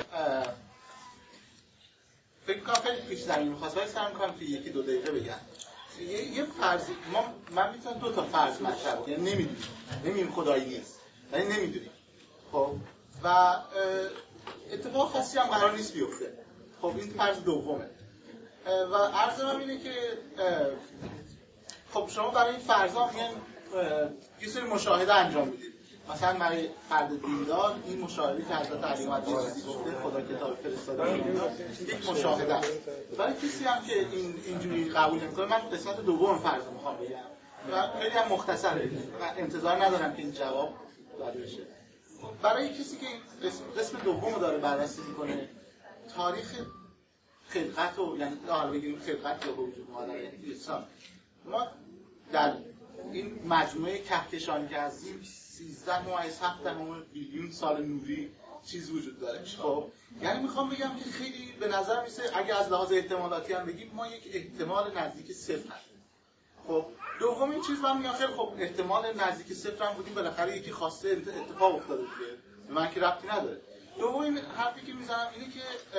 فکر کنم خیلی پیش زمین می‌خواست، ولی سعی می‌کنم که یکی دو دقیقه بگم. یه فرض من میتونم دو تا فرض مطرح کنم. یعنی نمیدونیم خدایی نیست، ولی نمیدونیم. خب و اتفاق خاصی هم قرار نیست بیفته. خب این فرض دومه. و عرض من اینه که خب شما برای این فرضا میان یه سری مشاهده انجام میدید. مثلا برای فرد دیندار این مشاهده که حضرت علی مطلوبی گفته خدا کتاب فرستاده یک مشاهده است. برای کسی هم که اینجوری قبول نمی‌کنه، من قسمت دوم فرض میخوام بگم و خیلی هم مختصره و انتظار ندارم که این جواب داده بشه. برای کسی که قسم دوم رو داره بررسی میکنه، تاریخ خلقت رو، یعنی حالا بگیم خلقت یا وجود اومدن انسان، ما در این مجموعه کهکشانی که هستیم 13.7 بیلیون سال نوری چیز وجود داره. خب یعنی میخوام بگم که خیلی به نظر میسه اگه از لحاظ احتمالاتی هم بگیم ما یک احتمال نزدیک صفر هستیم. خب دومین چیز من میگم خیلی خب احتمال نزدیک صفر هم بودیم، بالاخره یکی خواسته اتفاق افتاده دیگه، به من که ربطی نداره. دومین حرفی که میزنم اینه که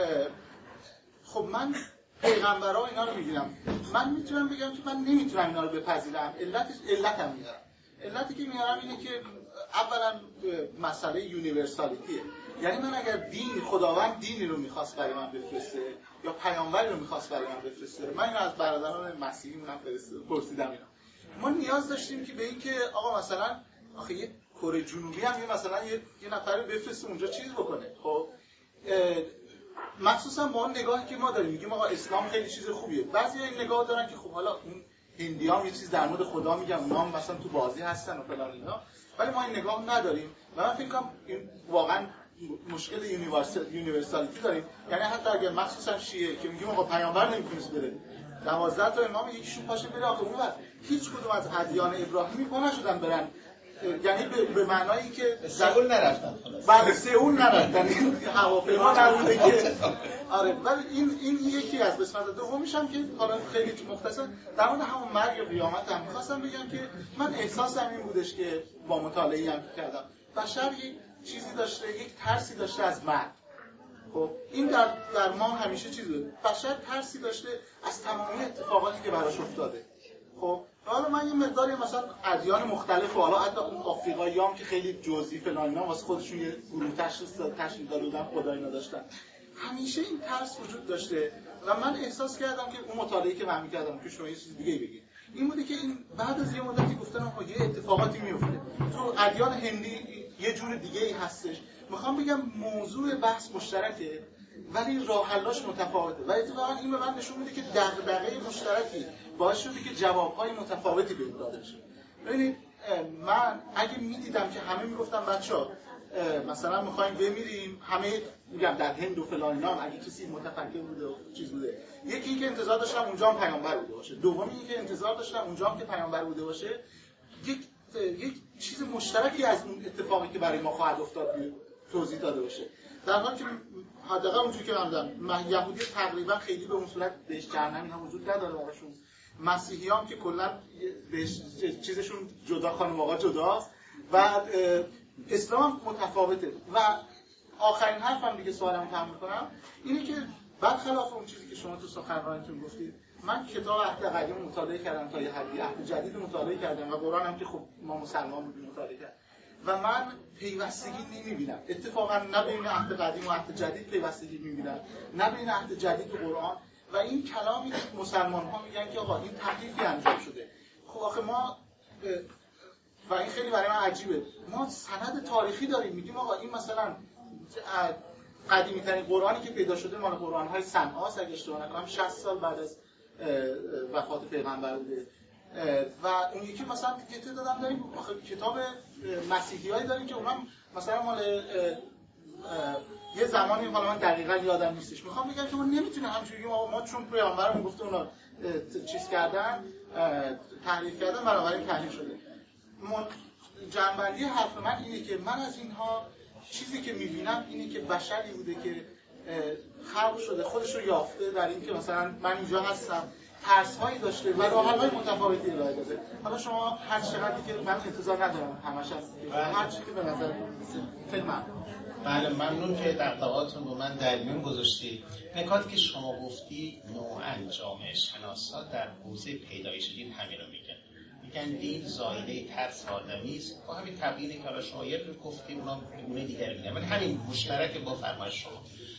خب من پیغمبرها اینا رو میگیرم، من میتونم بگم که من نمیتونم اینا رو بپذیرم. علتم میارم. علتی که میارم اینه که اولا مسئله یونیورسالیتیه. یعنی من اگر خداوند دینی رو میخواست برای من بفرسته یا پیامبری رو میخواست برای من بفرسته، من اینو از برادران مسیحی منم پرسیدم اینا. ما نیاز داشتیم که به این که آقا مثلا آخه یه کره جنوبی هم مثلا یه نفر بفرسته اونجا چیز بکنه. خب مخصوصا با اون نگاهی که ما داریم میگیم آقا اسلام خیلی چیز خوبیه، بعضیا این نگاه دارن که خب حالا اون هندیام یه چیز در مورد خدا میگن، اونا هم مثلا تو بازی هستن و فلان اینا، ولی ما این نگاه نداریم و من فکر کنم این واقعا مشکل یونیورسالیتی داریم. یعنی حتی اگر مخصوصا شیعه که میگیم آقا پیامبر نمیتونه بره 12 تا امام یکیشون پاشه بره آخه اون وقت هیچ کدوم از ادیان ابراهیمی پا نشدن برن، یعنی به معنایی که سئول نرفتن، بعد سئول نرفتن، این هواپیما نبوده که آره. ولی این یکی از قسمت دومیش هم که حالا خیلی مختصر در مورد همون مرگ و قیامت هم می‌خواستم بگم که من احساسم این بودش که با مطالعه‌ای هم کردم بشر یک چیزی داشته، یک ترسی داشته از مرگ. خب این در ما همیشه چیزه، بشر ترسی داشته از تمامی اتفاقاتی که براش افتاده. خب حالا من یه مقداری مثلا ادیان مختلف و حالا حتی اون آفریقایی‌ها که خیلی جزئی فلان اینا واسه خودشون یه گروه تشکیل داده بودن، خدایی نداشتن، همیشه این ترس وجود داشته و من احساس کردم که اون مطالعه‌ای که من می‌کردم که شما یه چیز دیگه بگید این بوده که این بعد از یه مدتی گفتن آقا یه اتفاقاتی میفته تو ادیان هندی یه جور دیگه‌ای هستش. میخوام بگم موضوع بحث مشترکه ولی راه حلش متفاوته و اتفاقا این به من نشون میده که دغدغه مشترکی باعث شده که جواب‌های متفاوتی بهم داده بشه. ببینید من اگه میدیدم که همه میگفتن بچه‌ها مثلا می‌خوایم بمیریم، همه میگم در هند و فلان اینا اگه کسی متفکر بوده و چیز بوده، یکی این که انتظار داشتم اونجا هم پیامبر بوده باشه، دومی این که انتظار داشتم اونجا هم که پیامبر بوده باشه یک چیز مشترکی از اون اتفاقی که برای ما خواهد افتاد توضیح داده باشه. در حالی که حداقل اونجوری که من یهودی تقریبا خیلی به اون صورت بهش جهنمی هم وجود نداره براشون، مسیحیان که کلا بهش چیزشون جدا، خانم آقا جداست و اسلام متفاوته و آخرین حرفم دیگه سوالمو تموم کنم اینه که برخلاف اون چیزی که شما تو سخنرانیتون گفتید، من کتاب عهد قدیم مطالعه کردم تا یه حدی، عهد جدید مطالعه کردم و قرآن هم که خب ما مسلمان بودیم مطالعه کردم و من پیوستگی نمی‌بینم. اتفاقا نه بین عهد قدیم و عهد جدید پیوستگی می‌بینم، نه بین عهد جدید و قرآن. و این کلامی که مسلمان‌ها میگن که آقا این تحریفی انجام شده. خب آخه ما و این خیلی برای من عجیبه، ما سند تاریخی داریم میگیم آقا این مثلا قدیمی ترین قرآنی که پیدا شده مال قرآن‌های صنعاست اگه اشتباه نکنم 60 سال بعد از وفات پیغمبر بوده. و اون یکی مثلا که دادم داریم کتاب مسیحیایی داریم که اونم مثلا مال یه زمانی، حالا من دقیقاً یادم نیستش، میخوام بگم که ما نمیتونیم همچنین ما چون پیامبرمون گفته اونا چیز کردن تحریف کردن بنابراین تحریف شده. جنبندی حرف من اینه که من از اینها چیزی که میبینم اینه که بشری بوده که خلق شده خودش رو یافته در این که مثلا من اینجا هستم، ترس‌هایی داشته و راه‌های متفاوتی ارائه داده. حالا شما هر چقدری که من انتظار ندارم همش هست هر چیزی که به نظر خیلی ممنون. بله ممنون که در دعواتون با من در میون گذاشتید. نکاتی که شما گفتی نوعاً جامعه شناسا در حوزه پیدایش دین همین رو میگن دین زایده ترس آدمی است. با همین تبیینی که حالا شما یه رو گفتید اونا گونه دیگری میگن ولی همین مشترک با فرمایش شما.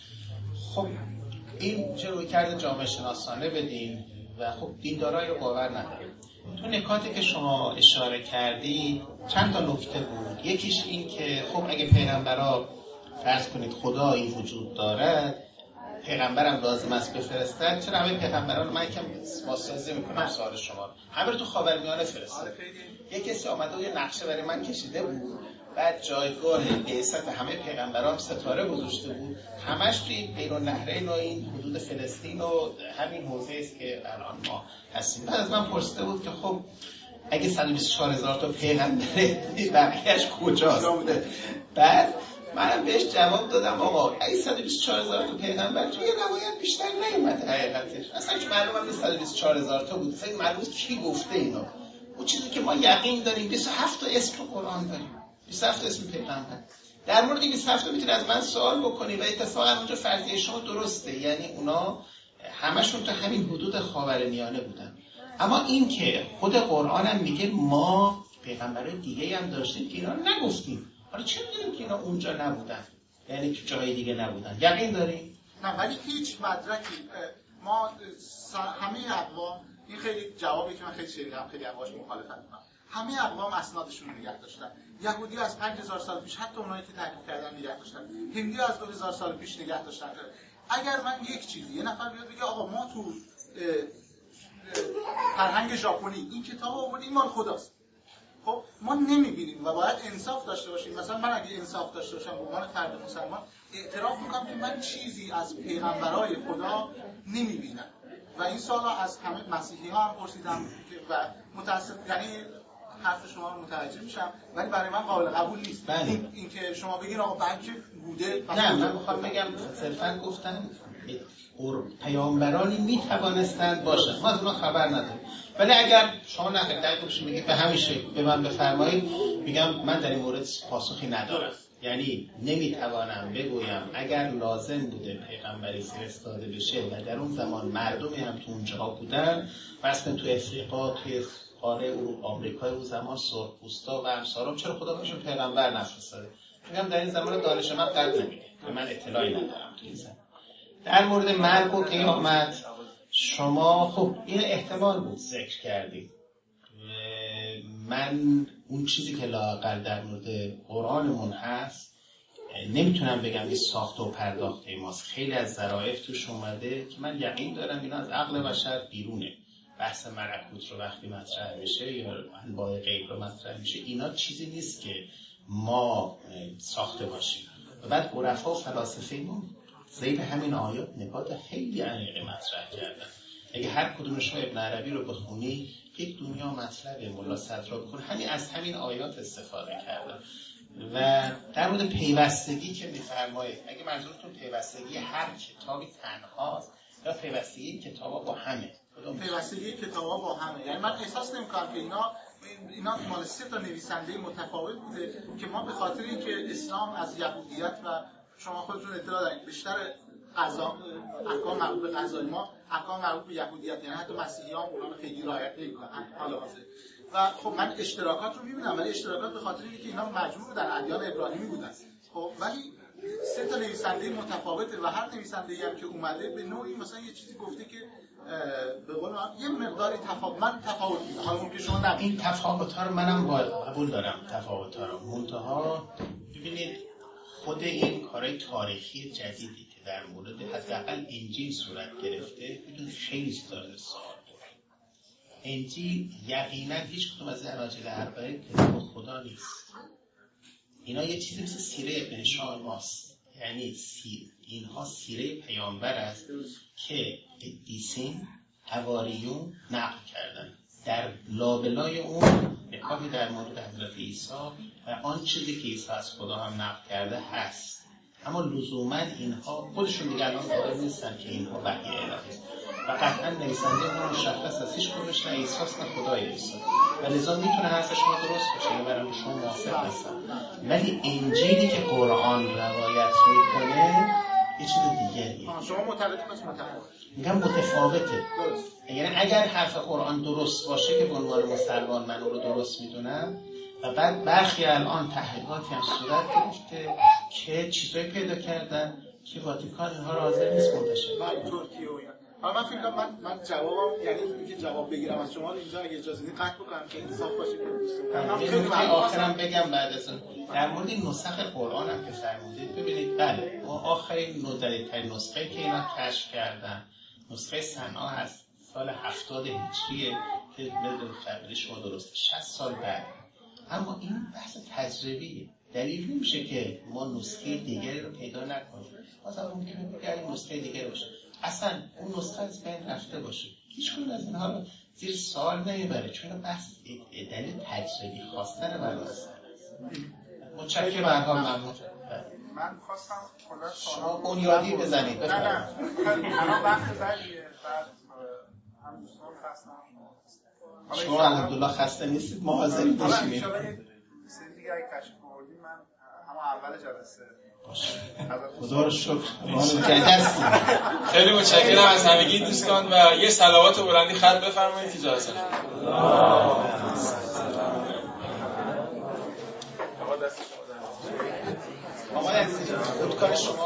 خب این چه روی کرده جامعه شناسانه بدین و خب دیندارایی رو باور نداره. تو نکاتی که شما اشاره کردید چند تا نکته بود. یکیش این که خب اگه پیغمبرها فرض کنید خدایی وجود دارد، پیغمبرم لازم است بفرستن، چرا همه پیغمبران من یکم واسطه میکنم سوال شما همه رو تو خاورمیانه فرستاد. یک کسی آمده و یه نقشه برای من کشیده بود، بعد جایگاه بعثت همه پیغمبران ستاره گذاشته بود، همش توی بین النهرین و این حدود فلسطین و همین حوزه است که الان ما هستیم. بعد از من پرسیده بود که خب اگه 124,000 تا پیغمبر بقیه‌اش کجاست؟ بعد منم بهش جواب دادم آقا اگه 124,000 تا پیغمبر توی روایت بیشتر نیومده حقیقتش اصلا هیچ معلومه نیست 124,000 تا بود، اصلا معلومه کی گفته اینو. اون چیزی که ما یقین داریم 27 تا اسم تو قرآن داریم، 27 تا اسم پیغمبر. در مورد این 27 تا میتونید از من سوال بکنید و اتفاقا اونجا فرضیه شما درسته، یعنی اونا همشون تو همین حدود خاورمیانه بودن. اما این که خود قرآن هم میگه ما پیغمبرای دیگه هم داشتیم که اینا رو نگفتیم، حالا چه می‌دونیم که اینا اونجا نبودن، یعنی تو جای دیگه نبودن، یقین داریم؟ نه ولی هیچ مدرکی ما همه اقوام، این خیلی جوابی که من خیلی شنیدم خیلی باهاش مخالفت می‌کنم، همه اقوام اسنادشون رو نگه داشتن. یهودی از 5000 سال پیش حتی اونایی که تحریف کردن نگه داشتن، هندی از 2000 سال پیش نگه داشتن. اگر من یک چیزی یه نفر بیاد بگه آقا ما تو فرهنگ ژاپنی این کتابو آوردیم مال خداست، خب ما نمیبینیم و باید انصاف داشته باشیم. مثلا من اگه انصاف داشته باشم به عنوان فرد مسلمان اعتراف میکنم که من چیزی از پیغمبرای خدا نمیبینم و این سوالا از همه مسیحی ها هم پرسیدم و متاسف یعنی حرف شما رو متوجه میشم ولی برای من قابل قبول نیست. این که شما بگین آقا بلکه بوده. نه من میخوام بگم صرفا گفتم پیامبرانی میتوانستند باشند، ما از اونها خبر نداریم، ولی اگر شما نقل بشید بگید به همین شکل به من بفرمایید، میگم من در این مورد پاسخی ندارم. یعنی نمیتوانم بگویم اگر لازم بوده پیغمبری فرستاده بشه و در اون زمان مردمی هم تو اونجاها بودن، مثلا تو افریقا، توی قاره اروپا، آمریکای اون زمان سرخپوستا و امثالهم، چرا خدا بهشون پیغمبر نفرستاده؟ میگم در این زمان دانش من قد نمیده، من اطلاعی ندارم تو این زمان. در مورد مرگ و قیامت شما خب این احتمال بود ذکر کردید. من اون چیزی که لااقل در مورد قرآنمون هست نمیتونم بگم این ساخته و پرداخته ماست. خیلی از ظرافت توش اومده که من یقین دارم اینا از عقل بشر بیرونه. بحث ملکوت رو وقتی مطرح میشه یا انواع غیب رو مطرح میشه، اینا چیزی نیست که ما ساخته باشیم. و بعد عرفا و فلاسفه‌مون زیر همین آیات نکات خیلی عمیقی مطرح کردن. اگه هر کدومش رو ابن عربی رو بخونی یک دنیا مطلبه، ملا صدرا بکن همین از همین آیات استفاده کردن. و در مورد پیوستگی که میفرمایید، اگه منظورتون پیوستگی هر کتابی تنهاست یا پیوستگی کتابا با همه؟ پیوستگی کتابا با همه، یعنی من احساس نمی‌کنم که اینا مال 3 تا نویسنده متفاوت بوده که ما به خاطر اینکه اسلام از یهودیت و شما خودتون اطلاع دارید بیشتر احکام مربوط به قضای ما احکام مربوط به یهودیت، یعنی حتی مسیحیان اونا رو خیلی رعایت نمی‌کنن حالا حاضر. و خب من اشتراکات رو می‌بینم، ولی اشتراکات به خاطر اینکه اینا مجموع در ادیان ابراهیمی بودن. خب ولی سه تا نویسنده متفاوته و هر نویسنده‌ای هم که اومده به نوعی مثلا یه چیزی گفته که به قول من یه مقداری تفاوت میده. حالا ممکن شما نه این تفاوت‌ها رو منم قبول دارم، تفاوت‌ها رو. منتها ببینید خود این کارهای تاریخی جدیدی که در مورد حداقل انجیل صورت گرفته بدون خیلی سال سال انجیل یقینا هیچ کدوم از اراجل اربعه کتاب خدا نیست. اینا یه چیزی مثل سیره ابن هشام ماست، یعنی اینها سیره پیامبر است که قدیسین حواریون نقل کردن. در لابلای اون نکاتی در مورد حضرت عیسی و آن چیزی که عیسی از خدا هم نقل کرده هست، اما لزوما اینها خودشون دیگه الان قائل نیستن که اینها وحی الهی است و قطعا نویسنده اون مشخص است، هیچ کدومش نه عیسی است نه خدای عیسی و لذا میتونه حرف شما درست باشه، برای شما موافق هستم. ولی انجیلی که قرآن روایت میکنه یه چیز دیگریه. شما معتقدید پس متفاوته؟ میگم متفاوته. درست. یعنی اگر حرف قرآن درست باشه که به عنوان مسلمان من رو درست میدونم و بعد برخی الان تحقیقاتی هم صورت گرفته که چیزایی پیدا کردن که واتیکان اینها رو حاضر نیست منتشر کنه. ترکیه و اینا. حالا من فکر کنم من جوابم یعنی اینکه جواب بگیرم از شما اینجا اگه اجازه بدید قطع بکنم که انصاف باشه که آخرام بگم بعد از اون در مورد نسخ قرآن هم که فرمودید ببینید بله آخرین نودری‌ترین نسخه که اینا کشف کردن نسخه صنعا هست سال 70 هجریه که بدون خبری شما درسته 60 سال بعد. اما این بحث تجربیه، دلیل نمیشه که ما نسخه دیگری رو پیدا نکنیم. مثلا ممکنه بگیم نسخه دیگری باشه، اصلا اون نسخه از بین رفته باشه، هیچ کدوم از اینها رو زیر سوال نمیبره، چون بحث دلیل تجربی خواستن برداشت. متشکرم برها ممنون. من خواستم کلا شما بنیادی بزنید. نه الان وقت بدیه، بعد هم دوستان خستم. شما الحمدلله خسته نیستید، ما حاضریم بشینیم. ان شاء الله سری دیگه اگه کشف آوردیم من همون اول جلسه خدا رو شکر ما هستیم. خیلی متشکرم از همگی دوستان و یه صلوات بلندی خط بفرمایید که جلسه آقا دست شما